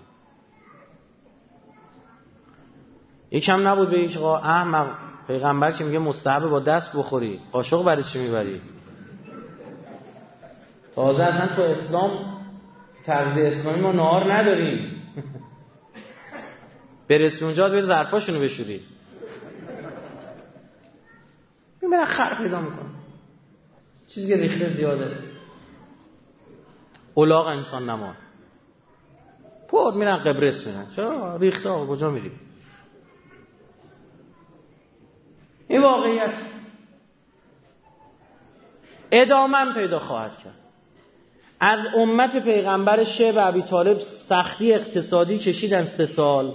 یکم نبود به یک احمق پیغمبر که میگه مستحب با دست بخوری، قاشق برای چی میبری؟ تازه اصلا تو اسلام تغذیه اسلامی ما نهار نداریم. برسی اونجا بری ظرفاشونو بشوری، میبرن خر پیدا میکنن، چیزی که ریخته زیاده. الاغ انسان نمان پود میرن قبرس میرن، چرا ریخته آقا کجا میری؟ این واقعیت ادامه پیدا خواهد کرد. از امت پیغمبر شیب ابی طالب سختی اقتصادی کشیدن 3 سال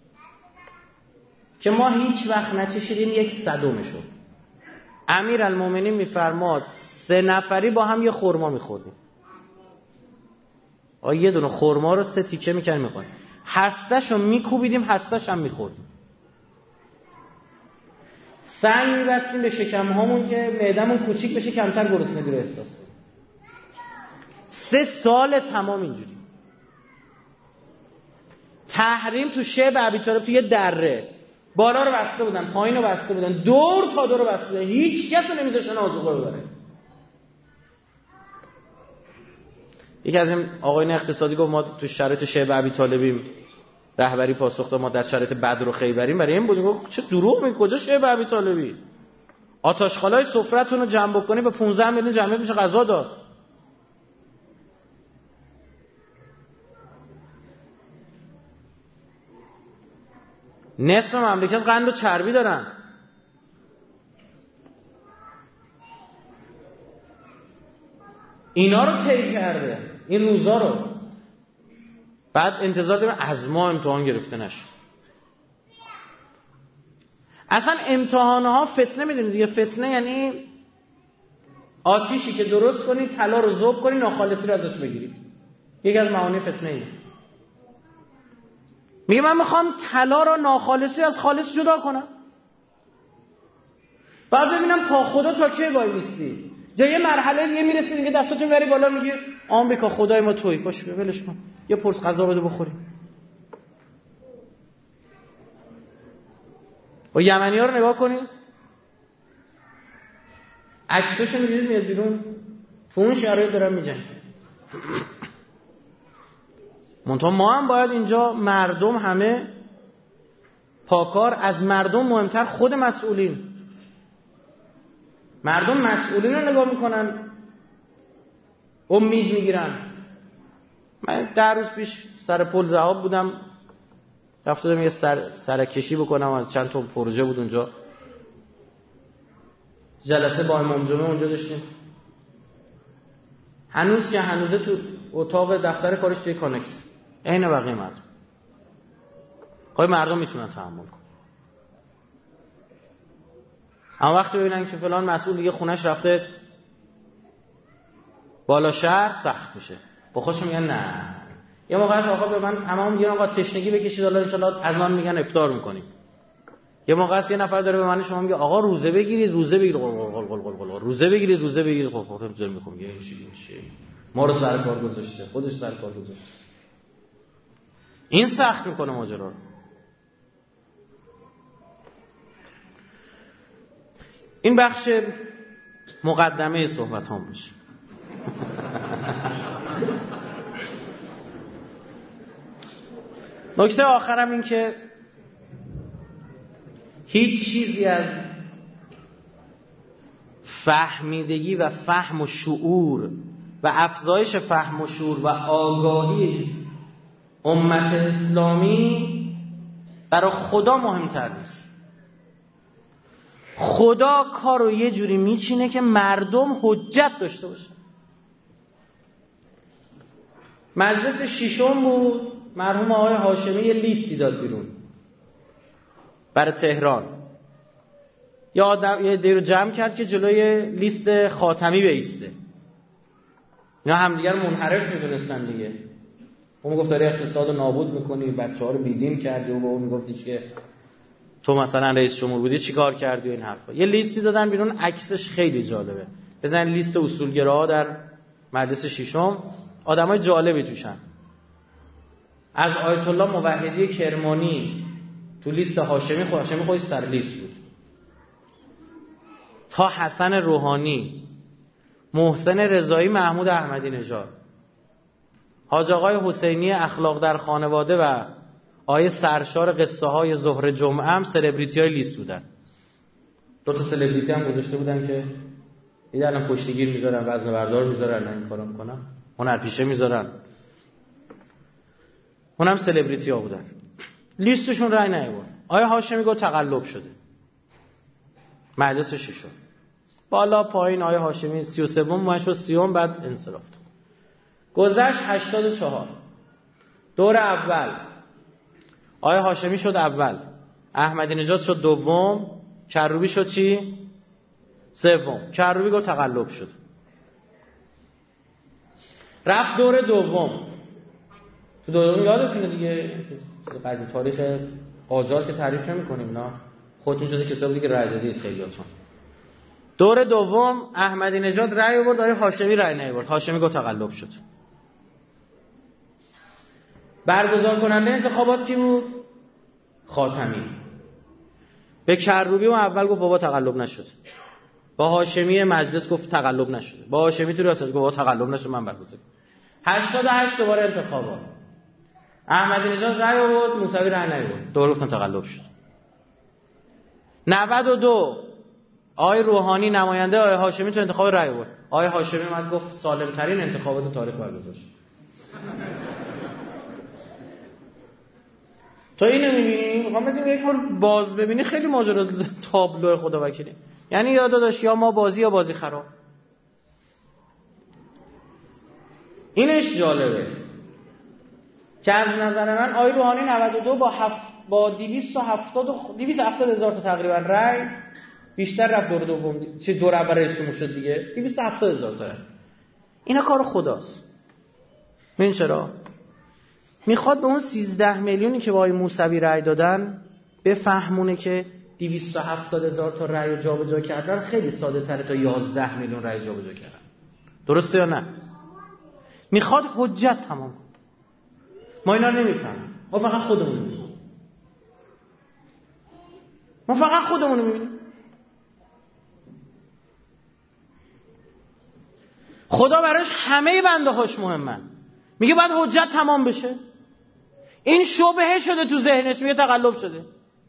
که ما هیچ وقت نچشیدیم 1/100 شد. امیرالمومنین میفرماد 3 نفری با هم یه خرما میخوردیم. یه دونه خرما رو 3 تیکه میکنیم میخوریم، هسته‌شو میکوبیدیم، هسته‌ش هم میخوردیم. سنگ میبستیم به شکم هامون که معدمون کوچیک بشه، کمتر گرسنگی رو احساس کنیم. 3 سال تمام اینجوری. تحریم تو شیب ابی طالب تو یه دره بالا رو بسته بودن، پایین رو بسته بودن، دور تا دور رو بسته بودن، هیچ کس رو نمیذاشتن آذوقه ببره. یکی از این آقایان اقتصادی گفت ما تو شرایط شیب ابی طالبیم، رهبری پاسخ داد ما در شرایط بدر و خیبریم. برای این بودیم گفت چه دروغ میگی، کجا شیب ابی طالبی؟ آتشخالای سفره‌تون رو جمع بکنی به 15 میلیون جمعیت میشه غذا داد. نصف مملکت قند و چربی دارن. اینا رو طی کرده این روزا رو، بعد انتظار داریم از ما امتحان گرفته نشه. اصلا امتحانها فتنه میدونید دیگه. فتنه یعنی آتیشی که درست کنی، طلا رو ذوب کنی، ناخالصی رو ازش بگیری. یکی از معانی فتنه اینه. میگه من میخوام طلا را ناخالصی از خالص جدا کنم. بعد ببینم پا خدا تا کی وای میستی. جا یه مرحله دیگه میرسی دیگه دستاتو میبری بالا میگی آمریکا خدای ما تویی، باش ولش کن، یه پرس غذا بده بخوریم. و یمنی‌ها رو نگاه کنید، عکساشو می‌بینید میاد بیرون، تو اون شرایط دارن میجنگن. منتها ما هم باید اینجا مردم همه پاکار، از مردم مهمتر خود مسئولین. مردم مسئولین رو نگاه میکنن، امید میگیرن. من 10 روز پیش سر پل ذهاب بودم، رفتم یه سرکشی بکنم از چند تا پروژه بود اونجا. جلسه با امام جمعه اونجا داشتیم. هنوز که هنوزه تو اتاق دفتر کارش توی کانکس عین بقیه مردم. خب مردم میتونن تحمل کنن. اما وقتی ببینن که فلان مسئول دیگه خونش رفته بالا شهر، سخت میشه. با خودشون میگن نه. یه موقع از آقا به من همون میگن آقا تشنگی بکشید، الله ان شاءالله از من میگن افطار میکنیم. یه موقع است یه نفر داره به من شما میگه آقا روزه بگیرید، روزه بگیرید، روزه بگیرید، روزه بگیرید. خب نمیذارم میخوام یه چی ما رو سر کار گذاشته، خودش سر کار گذاشته. این سخت میکنه ماجرا رو. این بخش مقدمه صحبت هم میشه. نکته آخرم این که هیچ چیزی از فهمیدگی و فهم و شعور و افزایش فهم و شعور و آگاهی امت اسلامی برای خدا مهمتر نیست. خدا کارو یه جوری میچینه که مردم حجت داشته باشن. مجلس ششم بود، مرحوم آقای هاشمی یه لیستی داد بیرون برای تهران. یه عده رو جمع کرد که جلوی لیست خاتمی بایسته. اینا همدیگر منحرف میدونستن دیگه. اون میگفت داره اقتصاد نابود میکنی، بچه‌ها رو بیدین کردی، و اون میگفت که تو مثلا رئیس جمهور بودی چی کار کردی و این حرفا. یه لیستی دادن بیرون، عکسش خیلی جالبه. بزن لیست اصولگراها در مجلس ششم، آدمای جالبی توشن. از آیت الله موحدی کرمانی تو لیست هاشمی خودش سر لیست بود، تا حسن روحانی، محسن رضایی، محمود احمدی نژاد، حاج آقای حسینی اخلاق در خانواده و آیه سرشار قصه های ظهر جمعه هم سلبریتی های لیست بودن. 2 تا سلبریتی هم گذاشته بودن که دیگه الان پشتگیر میذارن، وزن بردار میذارن، این کارا میکنن، هنرپیشه میذارن. اونم سلبریتی ها بودن. لیستشون رای نیاورد. آیه هاشمی گفت تقلب شده. مجلس ششم بالا پایین، آیه هاشمی 33 ماهش و 30 بعد انصراف داد. گذشت 84. دور اول آیه هاشمی شد اول، احمدی نژاد شد دوم، کروبی شد چی؟ سوم. کروبی گفت تقلب شد. رفت دور دوم. تو دوم یادتونه دیگه، قدیم تاریخ قاجار که تعریف نمی‌کنیم اینا، خودتون جز کسایی بودید که رأی دادید خیلیاتون. دور دوم احمدی نژاد رأی آورد، آیه هاشمی رأی نیاورد. هاشمی گفت تقلب شد. برگزار کننده انتخابات کی بود؟ خاتمی. به کروبی اون اول گفت بابا تقلب نشد. با هاشمی مجلس گفت تقلب نشد. با هاشمی تو ریاست گفت بابا تقلب نشد، من برگزار. 88 دوباره انتخابات. احمدی نژاد رأی آورد، موسوی رأی نیاورد. دوباره گفتن تقلب شد. 92 آقای روحانی نماینده آقای هاشمی تو انتخاب رأی آورد. آقای هاشمی اومد گفت سالم ترین انتخابات تاریخ برگزار شد. تو اینو می‌بینی، می‌خوام بگم یک بار باز ببینی خیلی ماجرا تابلو خدا وکیلی. یعنی یاد داشت یا ما بازی یا بازی خراب. اینش جالبه که از نظر من آقای روحانی 92 با 270 هزار تا تقریبا رای بیشتر رفت دور دوم، چه دور اول رئیس جمهور شد دیگه، 270 هزار تا. اینا کار خداست. ببین چرا میخواد به اون 13 میلیونی که با آقای موسوی رأی دادن بفهمونه که 270,000 تا رأی رو جابجا کردن خیلی ساده تره تا 11 میلیون رأی جابجا کردن. درسته یا نه؟ میخواد حجت تمام. ما اینا نمیفهمیم. ما فقط خودمون میبینیم. خدا براش همه بنده هاش مهمن. میگه باید حجت تمام بشه. این شبهه شده تو ذهنش، میگه تقلب شده.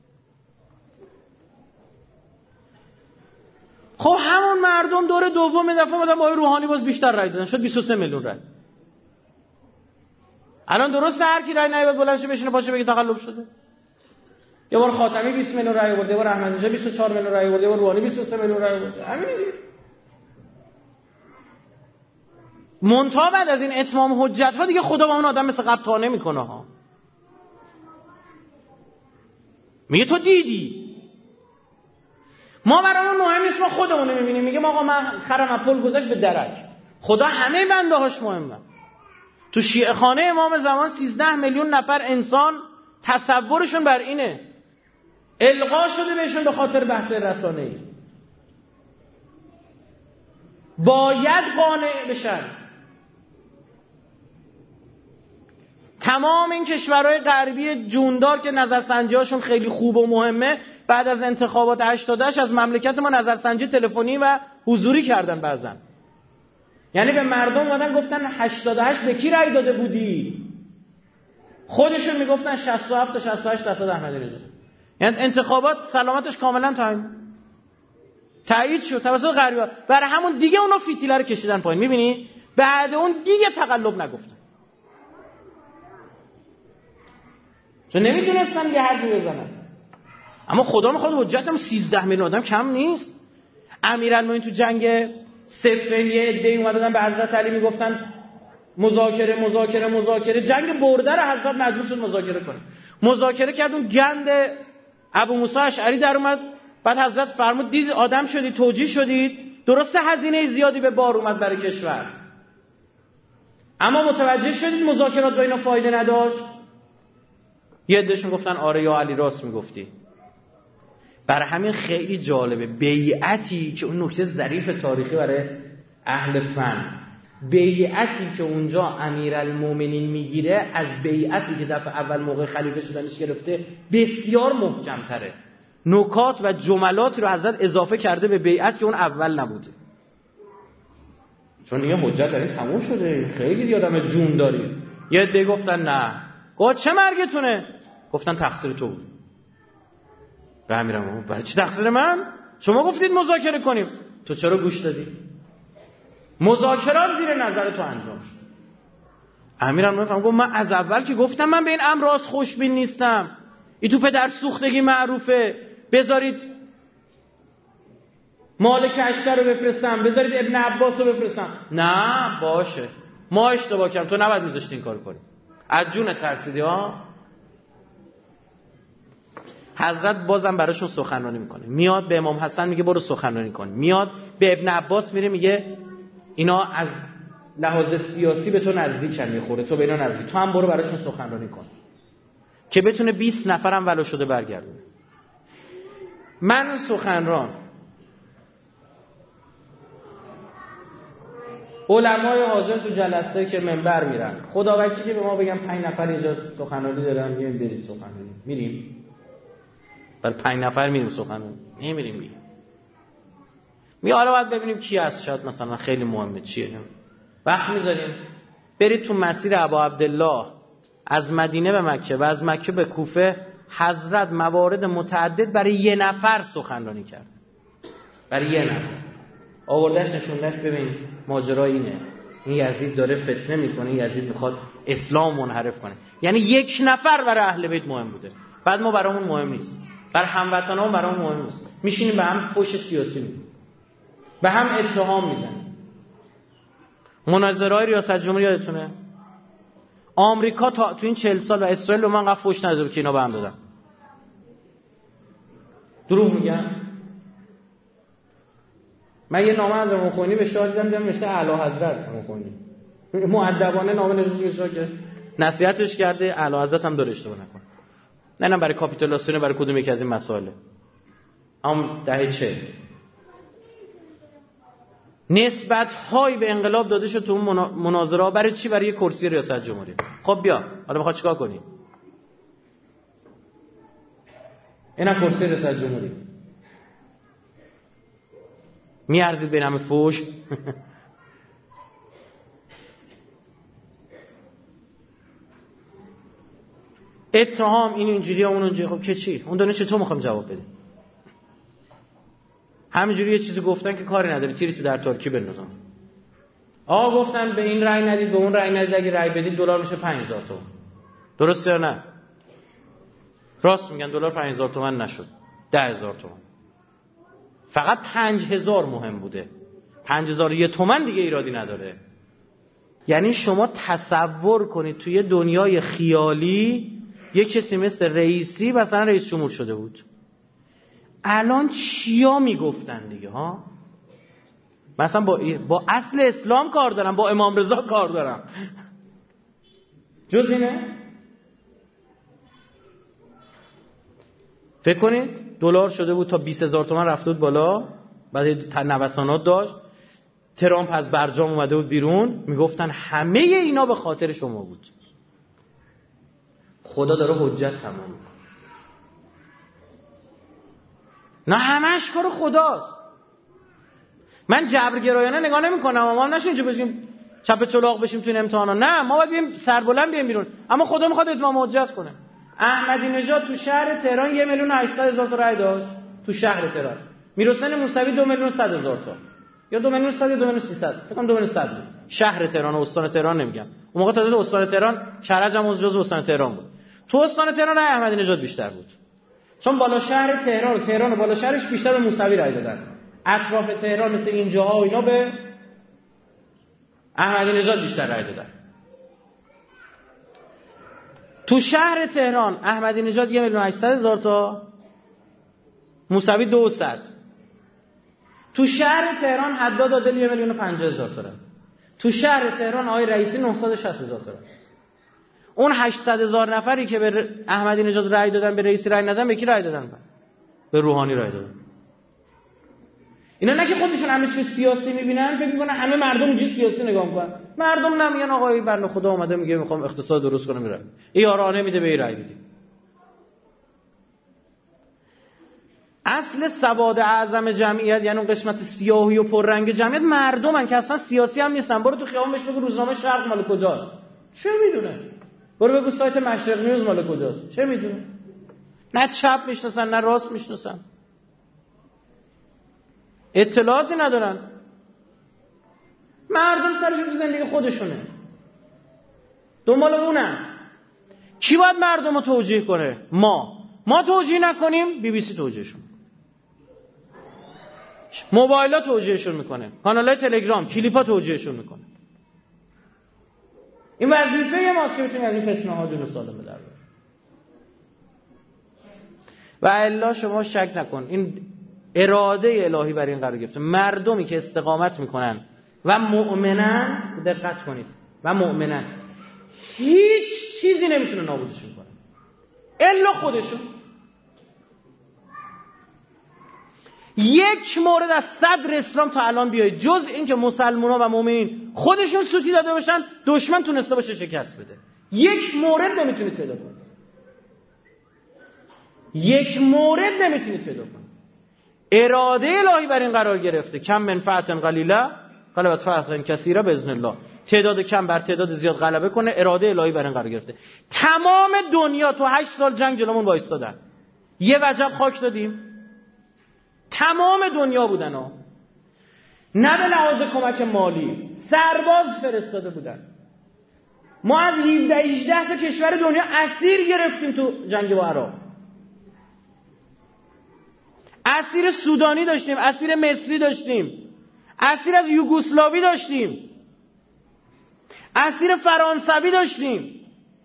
خب همون مردم دور دوم دفعه اومدن با روحانی باز بیشتر رای دادن، شد 23 میلیون رای. الان درسته هر کی رای نیاد بلند شه بشینه پاشه بگه تقلب شده؟ یه بار خاتمی 20 میلیون رای آورد، یه بار احمدی نژاد 24 میلیون رای آورد، یه بار روحانی 23 میلیون رای آورد. همین دیگه. منتها بعد از این اتمام حجت ها دیگه خدا با اون آدم مثل قبل تا نمیکنه ها. میگه تو دیدی. ما برامون مهم نیست، ما خودمون رو میبینیم. میگه آقا من خرم از پل گذاشت به درک. خدا همه بنده هاش مهمه. تو شیعه خانه امام زمان 13 میلیون نفر انسان تصورشون بر اینه، القا شده بهشون به خاطر بحث رسانه‌ای باید قانع بشن. تمام این کشورهای غربی جوندار که نظرسنجی‌هاشون خیلی خوب و مهمه، بعد از انتخابات 88 از مملکت ما نظرسنجی تلفنی و حضوری کردن بعضن. یعنی به مردم اومدن گفتن 88 به کی رأی داده بودی؟ خودشون میگفتن 67 تا 68 درصد احمدی نژاد. یعنی انتخابات سلامتش کاملا تایید شد توسط غربی‌ها. برای همون دیگه اونا فیتیله رو کشیدن پایین. می‌بینی؟ بعد اون دیگه تقلب نگفتن. چون نمیدونستن یه حرفی بزنن. اما خدا میخواد حجتم 13 میلیون آدم کم نیست. امیرالمومنین تو جنگ صفین یه عده‌ای اومدن به حضرت علی میگفتن مذاکره. جنگ برده رو حضرت مجبور شد مذاکره کنه. مذاکره کرد، اون گند ابو موسی اشعری در اومد. بعد حضرت فرمود دید آدم شدید، توجیه شدید، درسته هزینه زیادی به بار اومد برای کشور، اما متوجه شدید مذاکرات با اینا فایده نداشت. یه عدهشون گفتن آره یا علی راست میگفتی. برای همین خیلی جالبه بیعتی که اون نکته ظریف تاریخی برای اهل فن، بیعتی که اونجا امیرالمومنین میگیره از بیعتی که دفعه اول موقع خلیفه شدنش گرفته بسیار محکم تره. نکات و جملات رو حضرت اضافه کرده به بیعت که اون اول نبوده. چون دیگه حجت دارین تموم شده، خیلی دیگه آدم جون داری. یه عده گفتن نه. گفت چه مرگتونه؟ گفتن تقصیر تو بود. به امیرالمومنین برای چی تقصیر من؟ شما گفتید مذاکره کنیم، تو چرا گوش دادی؟ مذاکرات زیر نظر تو انجام شد. امیرالمومنین گفت من از اول که گفتم من به این امر راست خوشبین نیستم. این تو پدر سوختگی معروفه. بذارید مالک اشتر رو بفرستم، بذارید ابن عباس رو بفرستم. نه باشه، ما اشتباه کردیم، تو نباید میذاشتی این کار کنی. از جون ترسیدی ها. حضرت بازم براشون سخنرانی میکنه. میاد به امام حسن میگه برو سخنرانی کن. میاد به ابن عباس میره میگه اینا از لحاظ سیاسی به تو نزدیکن، میخوره تو به اینا نزدیک، تو هم برو براشون سخنرانی کن که بتونه 20 نفرم ولو شده برگردونه. من سخنران علمای حاضر تو جلسه که منبر میرن، خدا وکیلی که به ما بگم 5 نفر اینجا سخنرانی دارن، میایم بریم سخنرانی. میریم برای 5 نفر میریم سخنرانی، نمیریم. حالا باید ببینیم کی هست، شاید مثلا خیلی مهمه چیه. وقت میذاریم برید تو مسیر ابا عبدالله از مدینه به مکه و از مکه به کوفه. حضرت موارد متعدد برای 1 نفر سخنرانی کرد. برای 1 نفر آوردش نشوندش. ببین ماجرا اینه، این یزید داره فتنه میکنه، یزید میخواد اسلام منحرف کنه. یعنی 1 نفر برای اهل بیت مهم بوده. بعد ما برامون مهم نیست، برای هموطنامون برامون مهم نیست. میشینیم به هم فحش سیاسی میدیم، به هم اتهام میزنیم. مناظره‌های ریاست جمهوری یادتونه؟ آمریکا تو این 40 سال و اسرائیل به من انقدر فحش نداده که اینا به هم دادن. دروغ میگن؟ من یه نامه از امام خمینی به شاه دیدم نوشته اعلی حضرت امام خمینی. مؤدبانه نامه نوشته به شاه که نصیحتش کرده، اعلی حضرت هم داره اشتباه نکنه. نه برای کاپیتولاسیون، برای کدوم یکی از این مسائل. اما دهه 40 نسبت های به انقلاب داده شد تو اون مناظره. برای چی؟ برای یه کرسی ریاست جمهوری. خب بیا حالا میخواد چیکار کنی؟ اینا کرسی ریاست جمهوری میارزید بین همه فوش. اتهام این اینجوریه اون اونجوریه. خب که چی؟ اون دونه چطور میخوام جواب بدیم؟ همینجوری یه چیزی گفتن که کاری نداره، تیری تو در ترکی بندازن. آقا گفتن به این رأی ندید، به اون رأی ندید، اگه رأی بدید دلار میشه 5000 تومان. درسته یا نه؟ راست میگن، دلار 5000 تومان نشد، 10000 تومان. فقط 5000 مهم بوده. 5001 تومان دیگه ایرادی نداره. یعنی شما تصور کنید توی دنیای خیالی یک کسی مثل رئیسی مثلا رئیس جمهور شده بود. الان چیا میگفتن دیگه ها؟ مثلا با اصل اسلام کار دارم، با امام رضا کار دارم. جز اینه؟ فکر کنید دلار شده بود تا 20000 تومان رفته بود بالا، بعد نوسانات داشت. ترامپ از برجام اومده بود بیرون، میگفتن همه اینا به خاطر شما بود. خدا داره حجت تمام میکنه. نه همش کار خداست. من جبرگرایانه نگاه نمی‌کنم. ما نشین اینجا بشیم چپ چلاق بشیم تو این امتحانا. نه، ما باید بریم سربلند بیایم بیرون. اما خدا میخواد اتمام حجت کنه. احمدی نژاد تو شهر تهران 1,800,000 تا رای داشت. تو شهر تهران. میرحسین موسوی 2,100,000 تا. یا 2,100,000 یا 2,300,000. فکر کنم 2,100,000 بود. شهر تهران و استان تهران نمیگم. اون موقع تعداد استان تهران کرج هم جزو استان تهران بود. تو استان تهران رای احمدی نژاد بیشتر بود. چون بالا شهر تهران و بالا شهرش بیشتر به موسوی رای دادن. اطراف تهران مثل اینجاها و اینا به احمدی نژاد بیشتر رای دادن. تو شهر تهران احمدی نژاد 1,800,000 تا، موسوی 200. تو شهر تهران حداد عادل 1,50,000 تا. تو شهر تهران آقای رئیسی 960,000 تا. اون 800,000 نفری که به احمدی نژاد رای دادن به رئیسی رای ندادن، به کی رای دادن؟ به روحانی رای دادن. اینا نه که خودشون همه چیز سیاسی میبینن، فکر میکنن همه مردم اینجوری سیاسی نگاه میکنن. مردم نمیگن آقای بنده خدا اومده میگه میخوام اقتصاد درست کنم میره. این یارانه میده به این رای بدید. اصل سواد اعظم جمعیت یعنی اون قسمت سیاهی و پررنگ جمعیت مردمن که اصلا سیاسی هم نیستن. برو تو خیابون بهش بگو روزنامه شرق مال کجاست؟ چه میدونه؟ برو بگو سایت مشرق نیوز مال کجاست؟ چه میدونه؟ نه چپ میشناسن نه راست میشناسن. اطلاعاتی ندارن. مردم سرشون تو زندگی خودشونه، دنبال اونن. کی باید مردم رو توجیه کنه؟ ما توجیه نکنیم بی بی سی توجیهشون، موبایل‌ها توجیهشون میکنه، کانال‌های تلگرام، کلیپ‌ها توجیهشون میکنه. این وظیفه ماست که بتونیم از این فتنه‌ها جلو سالم به در بیاریم. و الا شما شک نکن این اراده الهی بر این قرار گرفته. مردمی که استقامت میکنن و مؤمنن، دقت کنید، و مؤمنن، هیچ چیزی نمیتونه نابودشون کنه الا خودشون. یک مورد از صدر اسلام تا الان بیایید جز این که مسلمان‌ها و مؤمنین خودشون سوتی داده باشن، دشمن تونسته باشه شکست بده. یک مورد نمیتونید پیدا کنید. یک مورد نمیتونید پیدا کنید. اراده الهی بر این قرار گرفته. کم منفعت قلیله غلبت فئة کثیره باذن الله. تعداد کم بر تعداد زیاد غلبه کنه. اراده الهی بر این قرار گرفته. تمام دنیا تو 8 سال جنگ جلومون وایستادن، یه وجب خاک دادیم. تمام دنیا بودن ها، نه به لحاظ کمک مالی، سرباز فرستاده بودن. ما از 17-18 تا کشور دنیا اسیر گرفتیم تو جنگ با عراق. اسیر سودانی داشتیم، اسیر مصری داشتیم، اسیر از یوگسلاوی داشتیم، اسیر فرانسوی داشتیم.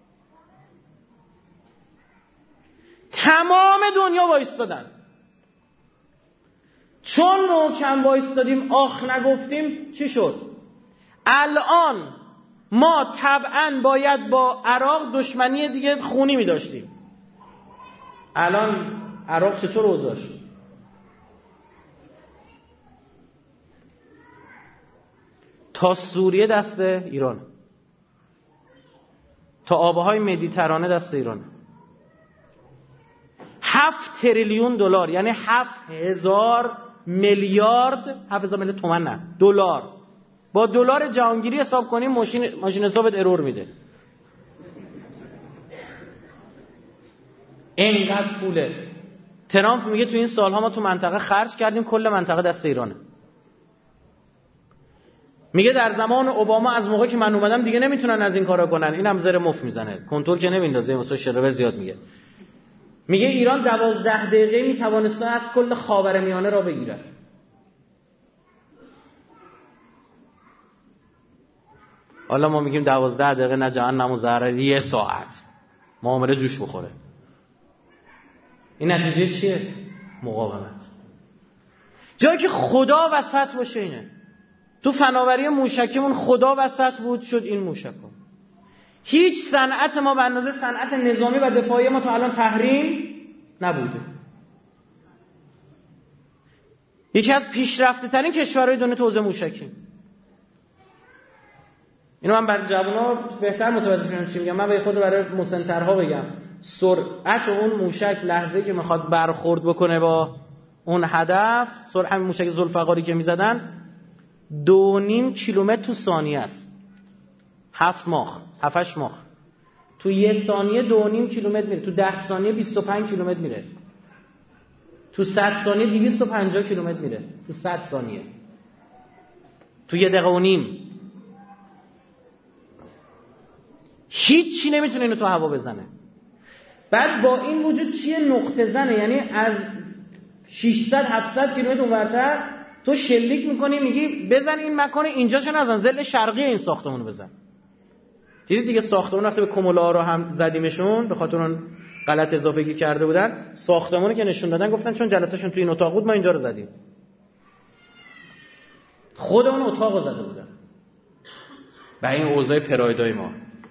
تمام دنیا وایستادن. چون محکم وایستادیم، آخ نگفتیم، چی شد؟ الان ما طبعا باید با عراق دشمنی دیگه خونی می داشتیم. الان عراق چطور اوضاع شد؟ تا سوریه دست ایران، تا آبهای مدیترانه دست ایران. 7 تریلیون دلار، یعنی 7000 میلیارد، 7000 میلیارد تومان نه، دلار. با دلار جهانگیری حساب کنیم ماشین حسابت ارور میده. اینقدر پوله. ترامپ میگه تو این سالها ما تو منطقه خرج کردیم، کل منطقه دست ایرانه. میگه در زمان اوباما از موقعی که من اومدم دیگه نمیتونن از این کارا کنن. اینم زر مفت میزنه، کنترل که نمیندازه، مثلا شرور زیاد میگه. میگه ایران 12 دقیقه میتوانسته از کل خاورمیانه را بگیرد. حالا ما میگیم 12 دقیقه، نه جهنم و ضرری 1 ساعت معامله جوش بخوره. این نتیجه چیه؟ مقاومت. جایی که خدا وسط باشه اینه. تو فناوری موشکیمون خدا وسط بود، شد این موشکم. هیچ صنعت ما به اندازه صنعت نظامی و دفاعی ما تا الان تحریم نبوده. یکی از پیشرفته ترین کشورهای دنیا تو حوزه موشکی. اینو من برای جوونا بهتر متوجه کنم چی میگم. من به خود برای مسنترها بگم سرعت اون موشک لحظه‌ای که میخواد برخورد بکنه با اون هدف، سرعت همین موشک ذوالفقاری که میزدن 2.5 کیلومتر تو ثانیه است. 7 ماخ 7-8 ماخ تو 1 ثانیه 2.5 کیلومتر میره. تو 10 ثانیه 25 کیلومتر میره. تو 100 ثانیه 250 کیلومتر میره. تو 100 ثانیه، تو 1 دقیقه و نیم. هیچی نمیتونه اینو تو هوا بزنه. بعد با این وجود چیه نقطه زنه، یعنی از 600-700 کیلومتر اونورتر تو شلیک میکنی، میگی بزن این مکان اینجا چه نزن، ضلع شرقی این ساختمونو بزن. دیدید دیگه ساختمون وقتی به کمولا رو هم زدیمشون به خاطر اون غلط اضافه‌ای کرده بودن، ساختمونو که نشون دادن گفتن چون جلسهشون تو این اتاق بود ما اینجا رو زدیم. خود اون اتاقو زده بودن. به این اوضاع پرایدای ما.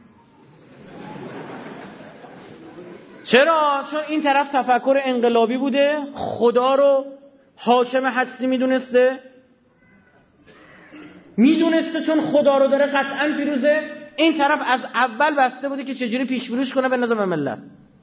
چرا؟ چون این طرف تفکر انقلابی بوده، خدا رو حاکم هستی میدونسته چون خدا رو داره قطعا پیروزه. این طرف از اول بسته بوده که چجوری پیش بروش کنه به نظام ملت.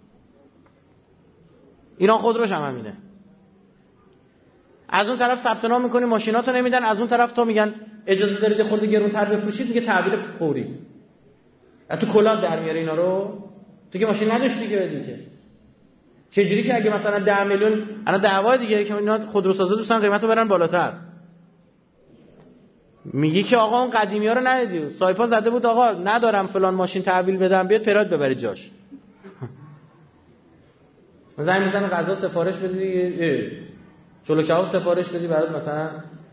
ایران خودروش هم همینه. از اون طرف ثبت نام میکنی ماشیناتو نمیدن، از اون طرف تا میگن اجازه دارید یه خورده گرونتر بفروشید میگه تحویل فوری. تو کلاه در میاره اینا رو. تو که ماشین نداشتی که بدی که. چجوری که اگه مثلا 10 میلیون الان دعوا دیگه که اینا خودروسازا دوستان قیمتو برن بالاتر. میگی که آقا اون قدیمی‌ها رو ندیدی، سایپا زده بود آقا ندارم فلان ماشین تحویل بدم بیاد پراد ببرید جاش. زنگ میزنه غذا سفارش بدی، چلو کباب سفارش بدی برات، مثلا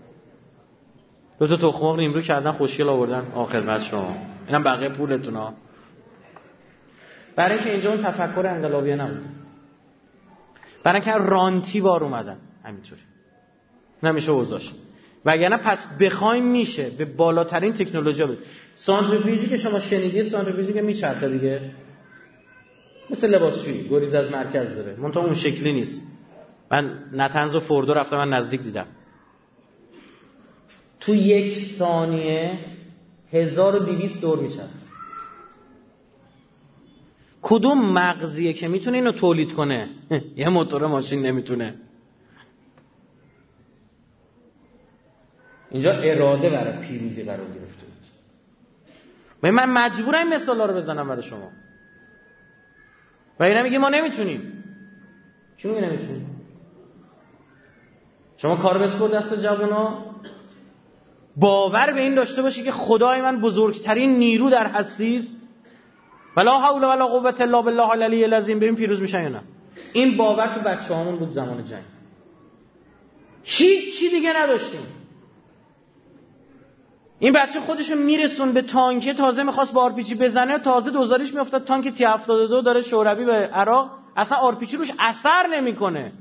2 تا تخم مرغ نیمرو کردن خوشگل آوردن خدمت شما، اینم بقیه پولتونا. برای اینکه اینجا اون تفکر انقلابی نبود، برای اینکه رانتی بار اومدن همینطوری نمیشه اوضاعش. وگرنه پس بخوایم میشه به بالاترین تکنولوژی بود. سانتریفیوژی که شما شنیدید، سانتریفیوژی که میچرخه دیگه، مثل لباسشویی گریز از مرکز داره، منتها اون شکلی نیست. من نتنز و فوردو رفتم، من نزدیک دیدم. تو 1 ثانیه 1200 دور میچرخه. کدوم مغزیه که میتونه اینو تولید کنه؟ یه موتور ماشین نمیتونه. اینجا اراده برای پیروزی قرار گرفته بود. من مجبورم این مثالا رو بزنم برای شما. و اینا میگه ما نمیتونیم. چی میگه نمیتونیم؟ شما کار بسپر دست جوونا، باور به این داشته باشی که خدای من بزرگترین نیرو در هستی است. ولا حول ولا قوة الا بالله العلی العظیم. ببین پیروز میشن یا نه. این باور تو بچه‌هامون بود زمان جنگ. هیچ چی دیگه نداشتیم. این بچه خودشو میرسون به تانک، تازه میخواست با آرپیجی بزنه، تازه دوزاریش میافتاد تانک تی 72 داره شوروی به عراق، اصلا آرپیجی روش اثر نمیکنه.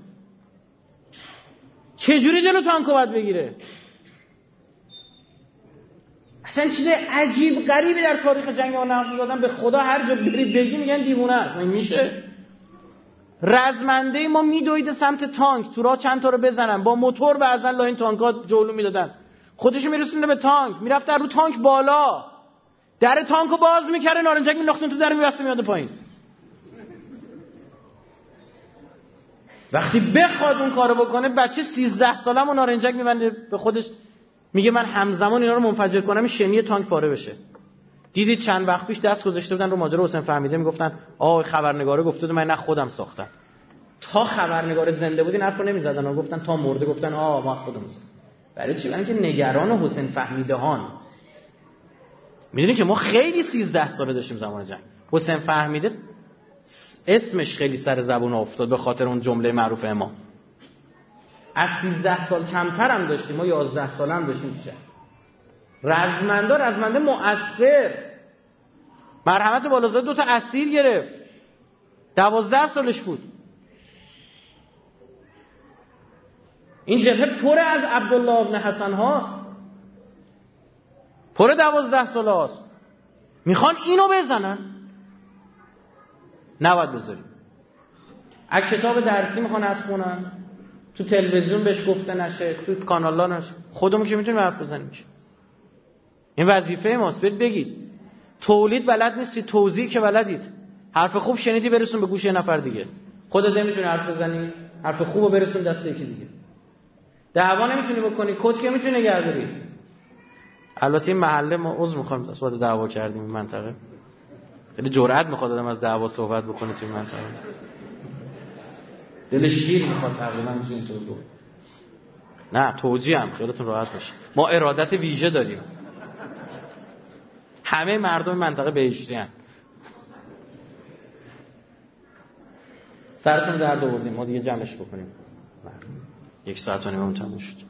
چجوری جلو تانکو باید بگیره؟ اصلا چیز عجیب غریبی در تاریخ جنگ ها نقش دادن. به خدا هر جا بری بگی میگن دیوونه است. میشه رزمنده ما میدوید سمت تانک، تو راه چند تا رو بزنن، با موتور بعضن لا این تانک‌ها جلو میدادن، خودشو میرسونه به تانک، میرفت رو تانک بالا، در تانکو باز میکرد، نارنجک مینداختن تو در، میبسته میاد پایین. وقتی بخواد اون کارو بکنه، بچه 13 ساله‌مو نارنجک میبنده به خودش، میگه من همزمان اینا رو منفجر کنم، این شنی تانک پاره بشه. دیدید چند وقت پیش دست گذاشته بودن رو ماجرا حسین فهمیده، میگفتن آه خبرنگاره گفته بود من نه خودم ساختم. تا خبرنگار زنده بود این حرفو نمیزدن و گفتن تا مرده گفتن آه ما خودمون ساختیم. برای چی؟ برای اینکه نگران حسین فهمیدهان. میدونی که ما خیلی 13 ساله داشتیم زمان جنگ. حسین فهمیده اسمش خیلی سر زبون افتاد به خاطر اون جمله معروف امام. از 13 سال کمتر هم داشتیم، ما 11 ساله هم داشتیم تو جنگ. رزمنده مؤثر، مرحمت بالازاده 2 تا اسیر گرفت، 12 سالش بود. این جبهه پر از عبدالله ابن حسن هاست، پر 12 ساله هاست. میخوان اینو بزنن، نباید بذاریم. از کتاب درسی میخوان از خونن، تو تلویزیون بهش گفته نشه، تو کانالا نشه، خودمون که میتونیم حرف بزنیم. این وظیفه ماست. بگید تولید بلد نیستی، توزیع که بلدید. حرف خوب شنیدی برسون به گوش یه نفر دیگه. خودت نمیتونی حرف بزنی، حرف خوبو برسون دست یکی دیگه. دعوا نمیتونی بکنی، کد که میتونی نگه داری. البته این محله ما عذر میخوایم از وقت دعوا کردیم این منطقه. خیلی جرأت میخواد آدم از دعوا صحبت بکنه تو این منطقه. دل شیر میخواد تقریبا اینطور گفت. نه توجیه هم خیالتون راحت باشه. ما ارادت ویژه داریم. همه مردم منطقه بهشتی ان. سرتون درد آوردیم، ما دیگه جمعش بکنیم. 1 ساعت و نیم تموم شد.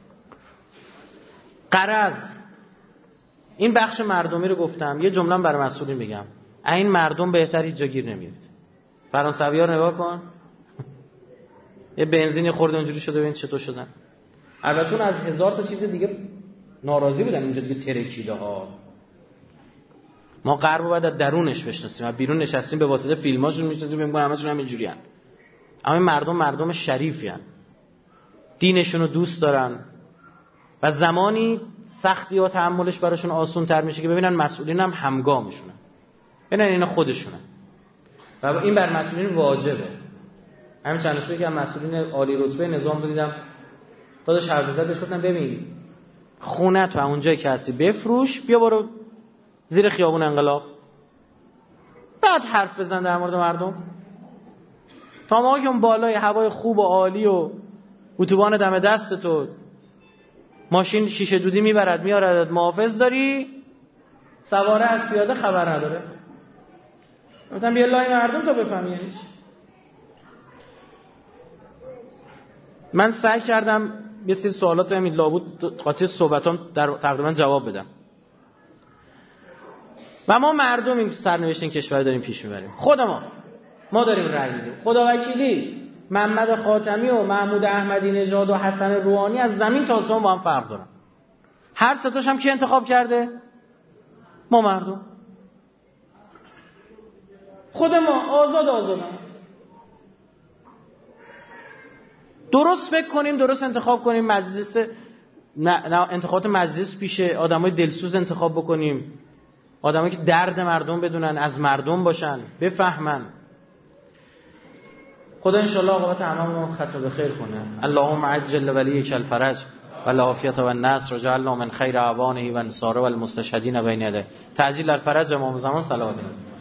غرض این بخش مردمی رو گفتم. یه جمله برای مسئولین بگم. این مردم بهتر هیچ جا گیر نمیاد. فرانسوی‌ها رو نگاه کن. یه بنزینی خورده اونجوری شده، ببین چطور شدن. البته از 1000 تا چیز دیگه ناراضی بودن، اینجا دیگه ترکیده ها. ما غرب رو باید از درونش بشناسیم، از بیرون نشستیم به واسطه فیلماشون میشناسیم، میگیم همشون همینجوری ان. اما این مردم شریفی ان، دینشون رو دوست دارن و زمانی سختی و تحملش براشون آسان تر میشه که ببینن مسئولین هم همگامشونن، ببینن اینا خودشونن و این بر مسئولین واجبه. همین چند روز پیش که مسئولین عالی رتبه نظام رو دیدم، داداش حرف زد، بهش گفتم ببین خونه تو اونجایی که هستی بفروش، بیا برو زیر خیابون انقلاب، بعد حرف بزن در مورد مردم. تا ما که اون بالای هوای خوب و عالی و اتوبان دم دست تو، ماشین شیشه دودی میبرد میارد، محافظ داری، سواره از پیاده خبر نداره. گفتم بیا لای مردم تا بفهمی یعنی چی. من سعی کردم یه سری سوالات همین لابد قاطی صحبتام در تقریبا جواب بدم. و ما مردم این سرنوشت این کشور داریم پیش میبریم. خود ما داریم رأی میدیم. خدا وکیلی محمد خاتمی و محمود احمدی نژاد و حسن روحانی از زمین تا آسمون با هم فرق دارن. هر سه تاش هم کی انتخاب کرده؟ ما مردم. خود ما آزادم. درست فکر کنیم، درست انتخاب کنیم، مجلس انتخابات مجلس پیشه، آدمای دلسوز انتخاب بکنیم، آدمایی که درد مردم بدونن، از مردم باشن، بفهمن. خدا انشالله عاقبت هممون ختم به خیر کنه. اللهم عجل ولیک الفرج و العافیت و النصر و جعلنا من خیر اعوانه و انصاره و المستشهدین بین یدیه. تعجیل الفرج امام زمان صلوات